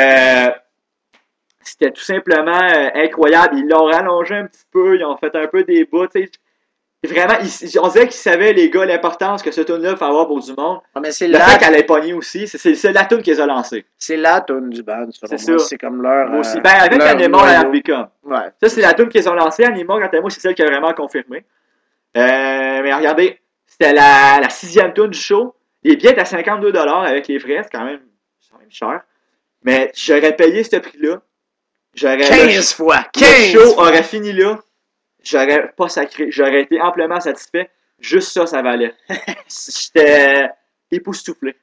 c'était tout simplement incroyable. Ils l'ont rallongé un petit peu, ils ont fait un peu des bouts, tu sais. Vraiment, on dirait qu'ils savaient, les gars, l'importance que ce tune-là fait avoir pour du monde. Mais c'est Le fait qu'elle ait pogné aussi, c'est la tune qu'ils ont lancée. C'est la tune du band, selon C'est moi. ça. C'est comme leur... Moi aussi. Ben, avec Animal and Become. Ouais. Ça, c'est la tune qu'ils ont lancée. Animal, quant à moi, c'est celle qui a vraiment confirmé. Mais regardez, c'était la 6e tune du show. Les billets étaient à 52$ avec les frais, c'est quand même cher. Mais j'aurais payé ce prix-là. 15 fois! 15! Le show aurait fini là. J'aurais pas sacré. J'aurais été amplement satisfait. Juste ça valait. J'étais époustouflé.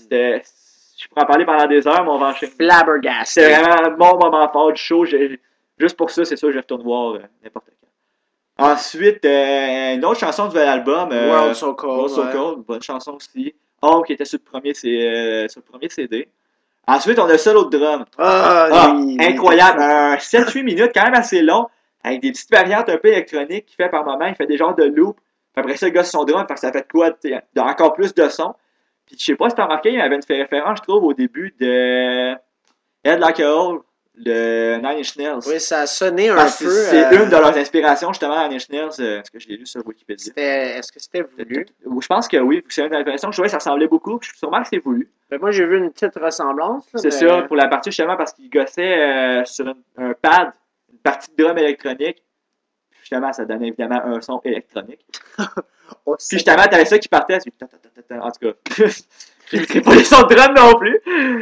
Je pourrais en parler pendant des heures, mais on va enchaîner. Flabbergasted. C'est vraiment mon moment fort du show. Juste pour ça, c'est sûr, je retourne voir n'importe quand. Ensuite, une autre chanson du nouvel album. World So Cold. World So Cold, bonne chanson aussi. Home qui était sur le premier CD. Ensuite, on a ça l'autre drum. Incroyable. 7-8 minutes, quand même assez long, avec des petites variantes un peu électroniques qu'il fait par moment. Il fait des genres de loop. Puis après ça, le gars sur son drum, parce que ça fait de quoi? Encore plus de son. Puis je sais pas si t'as remarqué, il y avait une référence, je trouve, au début de Head Like a Hole, de Nine Inch Nails. Oui, ça a sonné un peu. C'est une de leurs inspirations, justement, Nine Inch Nails, ce que je l'ai lu sur Wikipédia. Est-ce que c'était voulu? Je pense que oui, c'est une impression. Je trouvais que ça ressemblait beaucoup. Je suis sûrement que c'est voulu. Ben, moi, j'ai vu une petite ressemblance. C'est ça, pour la partie, justement, parce qu'il gossait sur un pad, une partie de drum électronique. Justement, ça donnait évidemment un son électronique. Puis justement, t'avais ça qui partait. En tout cas, je n'écouterai pas les sons de drum non plus.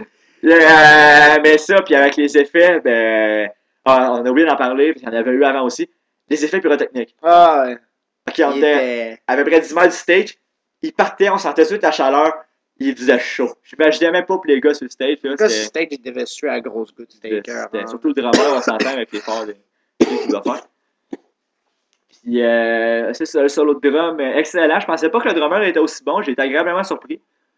Mais ça, puis avec les effets, on a oublié d'en parler, parce qu'il y en avait eu avant aussi. Les effets pyrotechniques. Ah ouais. Ok, on était à peu près 10 mètres du stage. Il partait, on sentait tout de suite la chaleur. Il faisait chaud. Je m'imaginais même pas pour les gars sur le stage. Les gars sur le stage, ils devaient suer à grosse goutte. C'était surtout le drummer, on s'entend avec les forts qu'il doit faire. Puis, c'est ça, le solo de drum, excellent. Je pensais pas que le drummer était aussi bon. J'ai été agréablement surpris.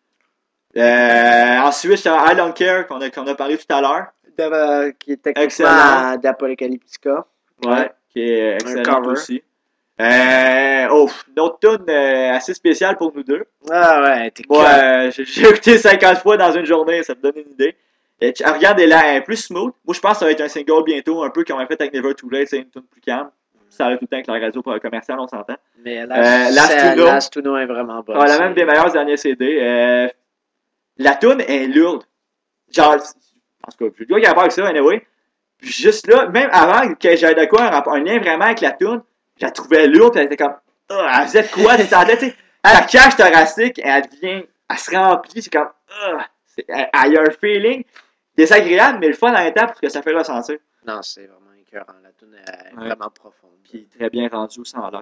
Ensuite, c'était I Don't Care qu'on a parlé tout à l'heure. Qui était excellent d'Apocalyptica. Ouais, qui est excellent aussi. Une autre tune assez spéciale pour nous deux. Ah ouais, t'es cool. J'ai écouté 50 fois dans une journée, ça te donne une idée. Regardez-la, elle est plus smooth. Moi, je pense que ça va être un single bientôt, un peu comme on a fait avec Never Too Late, c'est une tune plus calme. Ça arrive tout le temps avec la radio commerciale, on s'entend. Mais Last to Know est vraiment bonne. La même des meilleures derniers CD. La tune est lourde. Genre, en tout cas, je dois y avoir avec ça, anyway. Puis juste là, même avant que j'aille de quoi un lien vraiment avec la tune, je la trouvais lourde, puis elle était comme, elle faisait de quoi, tu sentais, tu sais, la cage thoracique, elle se remplit, c'est comme, elle a un feeling désagréable, mais le fun en même temps pour que ça fait ressentir. Non, c'est vraiment écœurant, la tune est vraiment profonde. Puis très bien rendue aussi en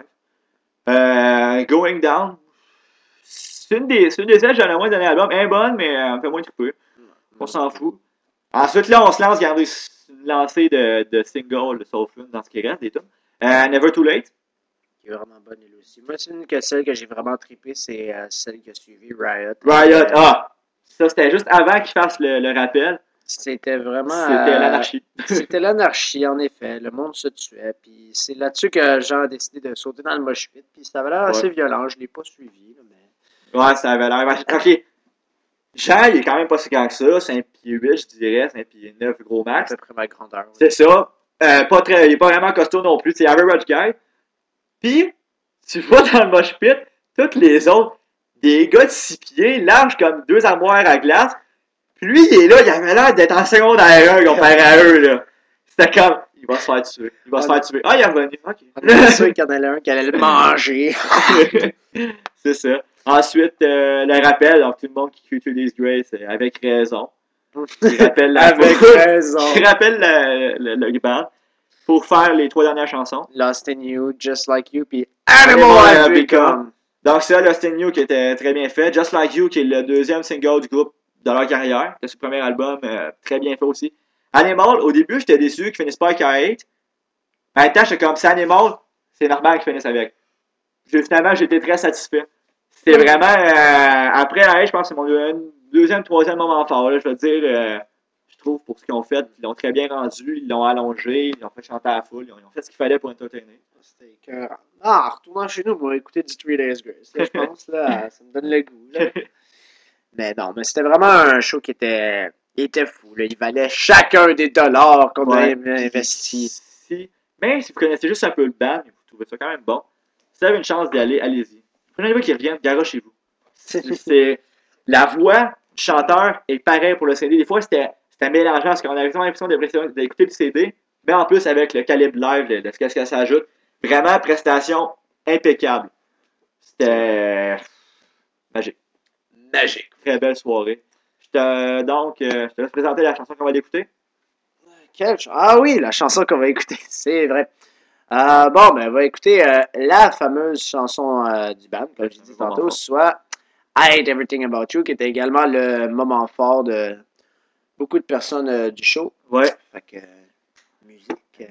live. Going Down, c'est une des celles que j'en ai moins donné à l'album, elle est bonne, mais elle me fait moins triper. On s'en fout. Ensuite, là, on se lance, regardez, une lancée de single, de Soul Flune dans ce qui reste des tunes. Never Too Late. Qui est vraiment bonne, elle aussi. Moi, celle que j'ai vraiment trippée, c'est celle qui a suivi Riot. Riot, ça, c'était juste avant qu'il fasse le rappel. C'était vraiment... C'était l'anarchie. C'était l'anarchie, en effet. Le monde se tuait. Puis c'est là-dessus que Jean a décidé de sauter dans le mosh pit. Puis ça avait l'air assez violent. Je ne l'ai pas suivi. Là, mais... Ouais, ça avait l'air... OK. Jean, il est quand même pas si grand que ça. 5 pieds 8, je dirais. 5 pieds 9, gros max. À peu près ma grandeur. Oui. C'est ça. Il est pas vraiment costaud non plus. C'est average guy. Puis, tu vois dans le mosh pit, tous les autres, des gars de 6 pieds, larges comme 2 armoires à glace. Puis lui, il est là, il avait l'air d'être en secondaire 1 comparé à eux, là. C'était comme, il va se faire tuer. Il est revenu. OK. On est sûr qu'il y en avait un qui allait le manger. C'est ça. Ensuite, le rappel, donc tout le monde qui utilise Grace, avec raison. Il rappelle avec raison. Il rappelle le band pour faire les 3 dernières chansons. Lost in You, Just Like You, puis Animal Have Become. Donc ça, Lost in You qui était très bien fait. Just Like You qui est le deuxième single du groupe de leur carrière. C'est ce premier album, très bien fait aussi. Animal, au début, j'étais déçu qu'ils finissent pas avec R8. En même temps, j'étais comme, c'est Animal, c'est normal qu'ils finissent avec. Finalement, j'étais très satisfait. C'était vraiment, après R8, je pense que c'est mon deuxième, troisième moment fort. Là, je veux dire, je trouve, pour ce qu'ils ont fait, ils l'ont très bien rendu, ils l'ont allongé, ils l'ont fait chanter à la foule, ils ont fait ce qu'il fallait pour entertainer. C'était écœurant. Retournant chez nous, on va écouter du 3 Days Grace. Là, je pense, là, ça me donne le goût. Là. Mais non, mais c'était vraiment un show qui était fou. Là. Il valait chacun des dollars qu'on a investis. Même si vous connaissez juste un peu le band, et vous trouvez ça quand même bon, si vous avez une chance d'y aller, allez-y. Prenez un gars qui revient, garochez-vous. C'est la voix du chanteur est pareille pour le CD. Des fois, c'était mélangeant parce qu'on avait vraiment l'impression d'écouter le CD, mais en plus avec le calibre live, ce que ça ajoute. Vraiment, prestation impeccable. C'était magique. Magique. Très belle soirée. Donc, je te laisse présenter la chanson qu'on va écouter. Ah oui, la chanson qu'on va écouter, c'est vrai. Bon, ben, on va écouter la fameuse chanson du band, comme je disais tantôt, soit I Hate Everything About You, qui était également le moment fort de beaucoup de personnes du show. Ouais. Fait que, musique.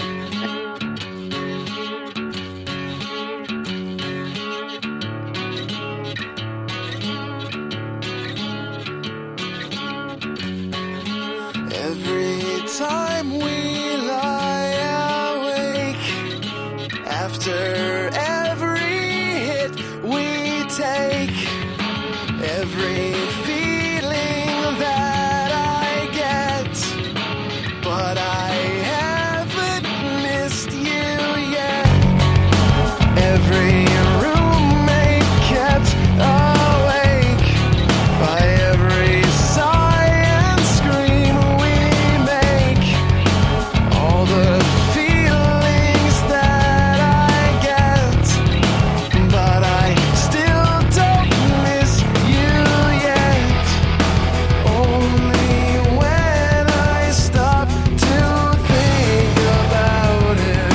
Every time we lie awake, after every hit we take, every feeling that I get, but I haven't missed you yet. Every roommate kept awake by every sigh and scream we make. All the feelings that I get, but I still don't miss you yet. Only when I stop to think about it.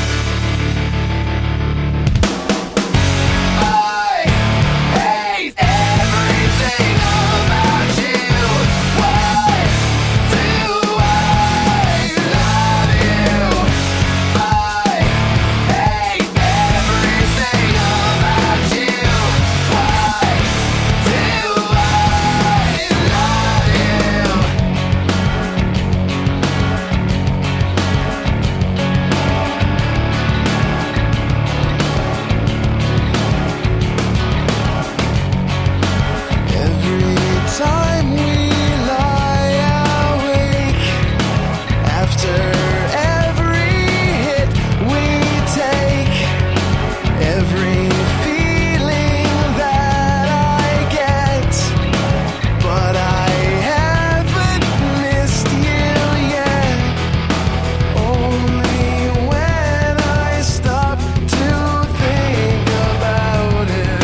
I hate everything about you. Why do I love you? I hate everything about you. Why do I love you? Every time we lie awake, after every hit we take, every feeling that I get, but I haven't missed you yet. Only when I stop to think about it.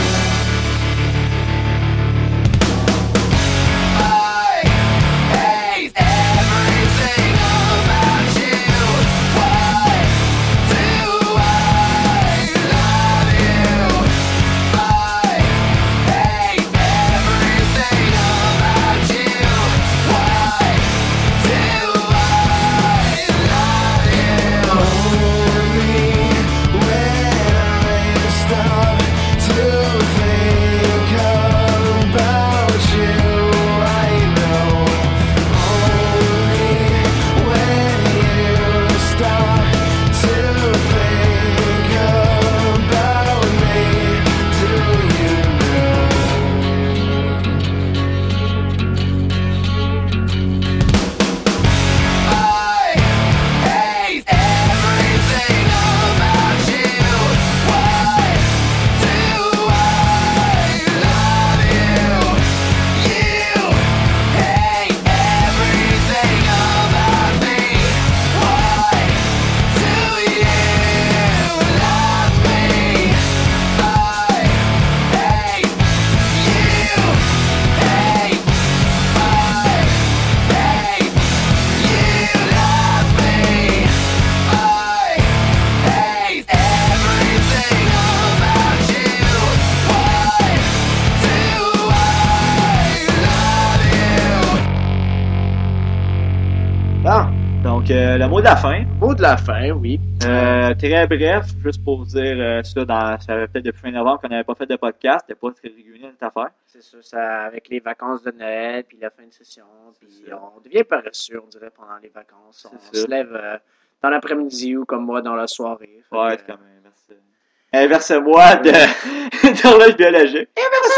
I hate everything about you. Why do I love you? I hate everything about you. Why do I love you? Only when I stop to think about you, I know. Only when you stop to think about me, do you know? I hate everything about you. Why do I love you? You hate everything about me. Why do you love me? I hate you. Hate. I hate you. Love me. I hate everything about you. Why do I love you? Bon, Donc, le mot de la fin. mot de la fin, oui. Très bref, juste pour vous dire ça, ça fait peut-être depuis fin novembre qu'on n'avait pas fait de podcast, c'était pas très régulier cette affaire. C'est ça, avec les vacances de Noël, puis la fin de session, puis on devient paresseux, on dirait, pendant les vacances. On C'est ça. se lève dans l'après-midi ou comme moi dans la soirée. Fait Ouais, que, c'est comme inverse-moi de d'horloge biologique. Inverse-moi!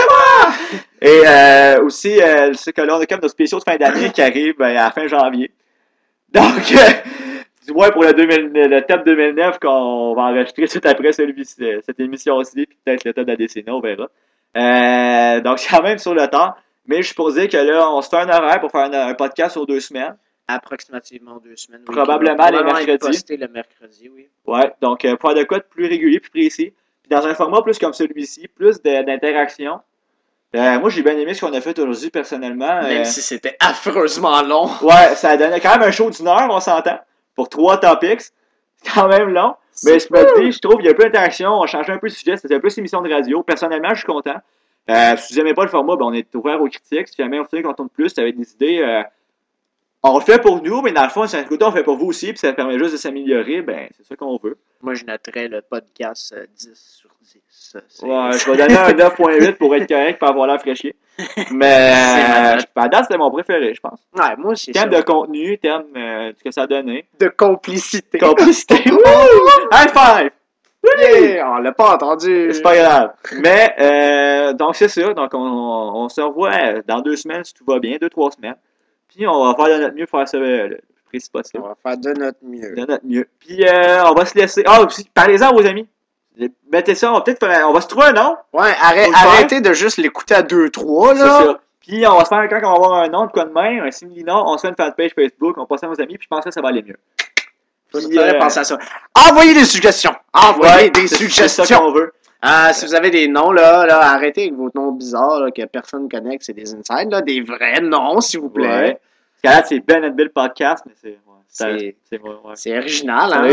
Et aussi, c'est que là, on a comme nos spéciaux de fin d'année qui arrivent à la fin janvier. Donc, du moins pour le thème 2009 qu'on va enregistrer tout après cette émission-ci, puis peut-être le thème de la décennie, on verra. Donc, c'est quand même sur le temps. Mais je supposais que là, on se fait un horaire pour faire un podcast sur 2 semaines. Approximativement 2 semaines. Oui, Probablement les mercredis. Posté le mercredi, oui. Ouais, donc pour faire de quoi de plus régulier, plus précis. Puis dans un format plus comme celui-ci, plus d'interaction. Moi, j'ai bien aimé ce qu'on a fait aujourd'hui, personnellement. Même si c'était affreusement long. Ouais, ça donnait quand même un show d'1 heure, on s'entend. Pour 3 topics. C'est quand même long. Mais je me dis, je trouve qu'il y a un peu d'interaction. On change un peu de sujet. C'était un peu une émission de radio. Personnellement, je suis content. Si vous n'aimez pas le format, ben, on est ouvert aux critiques. Si jamais on fait qu'on tourne plus, avec des idées, on le fait pour nous, mais dans le fond, si on le fait pour vous aussi, puis ça permet juste de s'améliorer, ben, c'est ça qu'on veut. Moi, je noterais le podcast 10 sur 10. Ouais, je vais donner un 9.8 pour être correct, pour avoir l'air fraîchier. Mais, à date, c'était mon préféré, je pense. Ouais, moi aussi. Thème de contenu, thème de ce que ça a donné. De complicité. Complicité. High five! Yeah, on l'a pas entendu. C'est pas grave. Mais, donc c'est ça. Donc, on se revoit dans 2 semaines si tout va bien, 2-3 semaines. Puis, on va faire de notre mieux pour faire ça le plus précis possible. On va faire de notre mieux. De notre mieux. Puis, on va se laisser. Ah, aussi, parlez-en à vos amis. Mettez ça, on va se trouver un nom. Ouais, arrêtez de juste l'écouter à 2-3, là. C'est ça. Puis, on va se faire, quand on va avoir un nom de quoi de même, un simili-nom, on se fait une fanpage Facebook, on passe à nos amis, puis je pense que ça va aller mieux. Puis, penser à ça. Envoyez des suggestions. Envoyez des suggestions. C'est ça qu'on veut. Si vous avez des noms, là, arrêtez avec vos noms bizarres, là, que personne ne connaît, que c'est des insides, là, des vrais noms, s'il vous plaît. Ouais. Parce que là, c'est Ben and Bill Podcast, mais c'est c'est original, hein.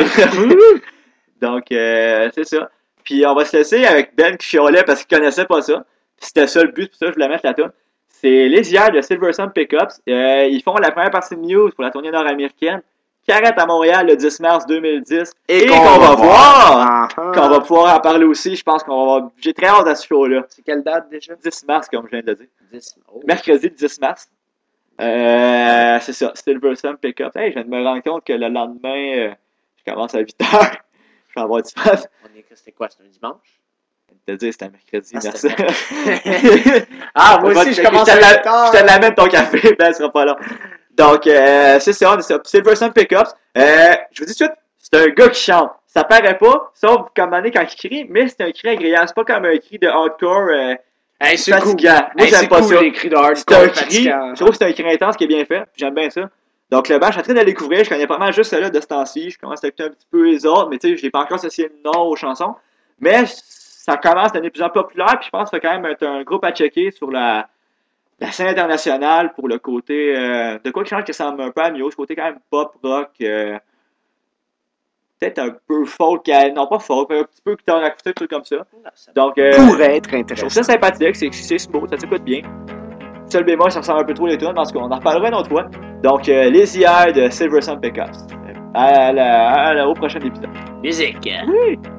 Donc, c'est ça. Puis, on va se laisser avec Ben qui chialait parce qu'il connaissait pas ça. Puis, c'était ça le but, pour ça je voulais mettre la toune. C'est les hier de Silver Sun Pickups. Ils font la première partie de news pour la tournée nord-américaine qui arrête à Montréal le 10 mars 2010 et qu'on va voir. Qu'on va pouvoir en parler aussi. Je pense qu'on va. J'ai très hâte à ce show-là. C'est quelle date déjà? 10 mars, comme je viens de le dire. 10. Oh. Mercredi 10 mars. C'est ça, Silver Sun Pickup. Hey, je viens de me rendre compte que le lendemain, je commence à 8h. Je vais avoir du fun. C'était quoi? C'était un dimanche? Je vais te dire, c'était un mercredi, merci. Moi aussi, je commence à 8h. Je te l'amène ton café, ben, ce sera pas long. Donc, c'est ça, on est sur Silver Sun Pickups. Je vous dis tout de suite, c'est un gars qui chante. Ça paraît pas, sauf comme année quand il crie, mais c'est un cri agréable. C'est pas comme un cri de hardcore c'est fatigant. Cool. Moi, j'aime pas ça. Les cris de hardcore c'est un cri, fatigant. je trouve que c'est un cri intense qui est bien fait. J'aime bien ça. Donc, le band, je suis en train de le découvrir. Je connais pas mal juste celle-là de ce temps-ci. Je commence à écouter un petit peu les autres, mais tu sais, je n'ai pas encore associé le nom aux chansons. Mais ça commence à devenir plus en plus populaire, puis je pense que ça va quand même être un groupe à checker sur la scène internationale pour le côté de quoi qui change qui ressemble un peu à Mio, ce côté quand même pop rock, peut-être un peu folk, non pas folk, mais un petit peu guitare acoustique, truc comme ça. Donc pourrait être je trouve intéressant. ça sympathique, c'est smooth, ça s'écoute bien. Seul bémol, ça ressemble un peu trop les tunes, parce qu'on en reparlera une autre fois. Donc les IR de Silver Sun Pickups. Au prochain épisode. Musique. Oui.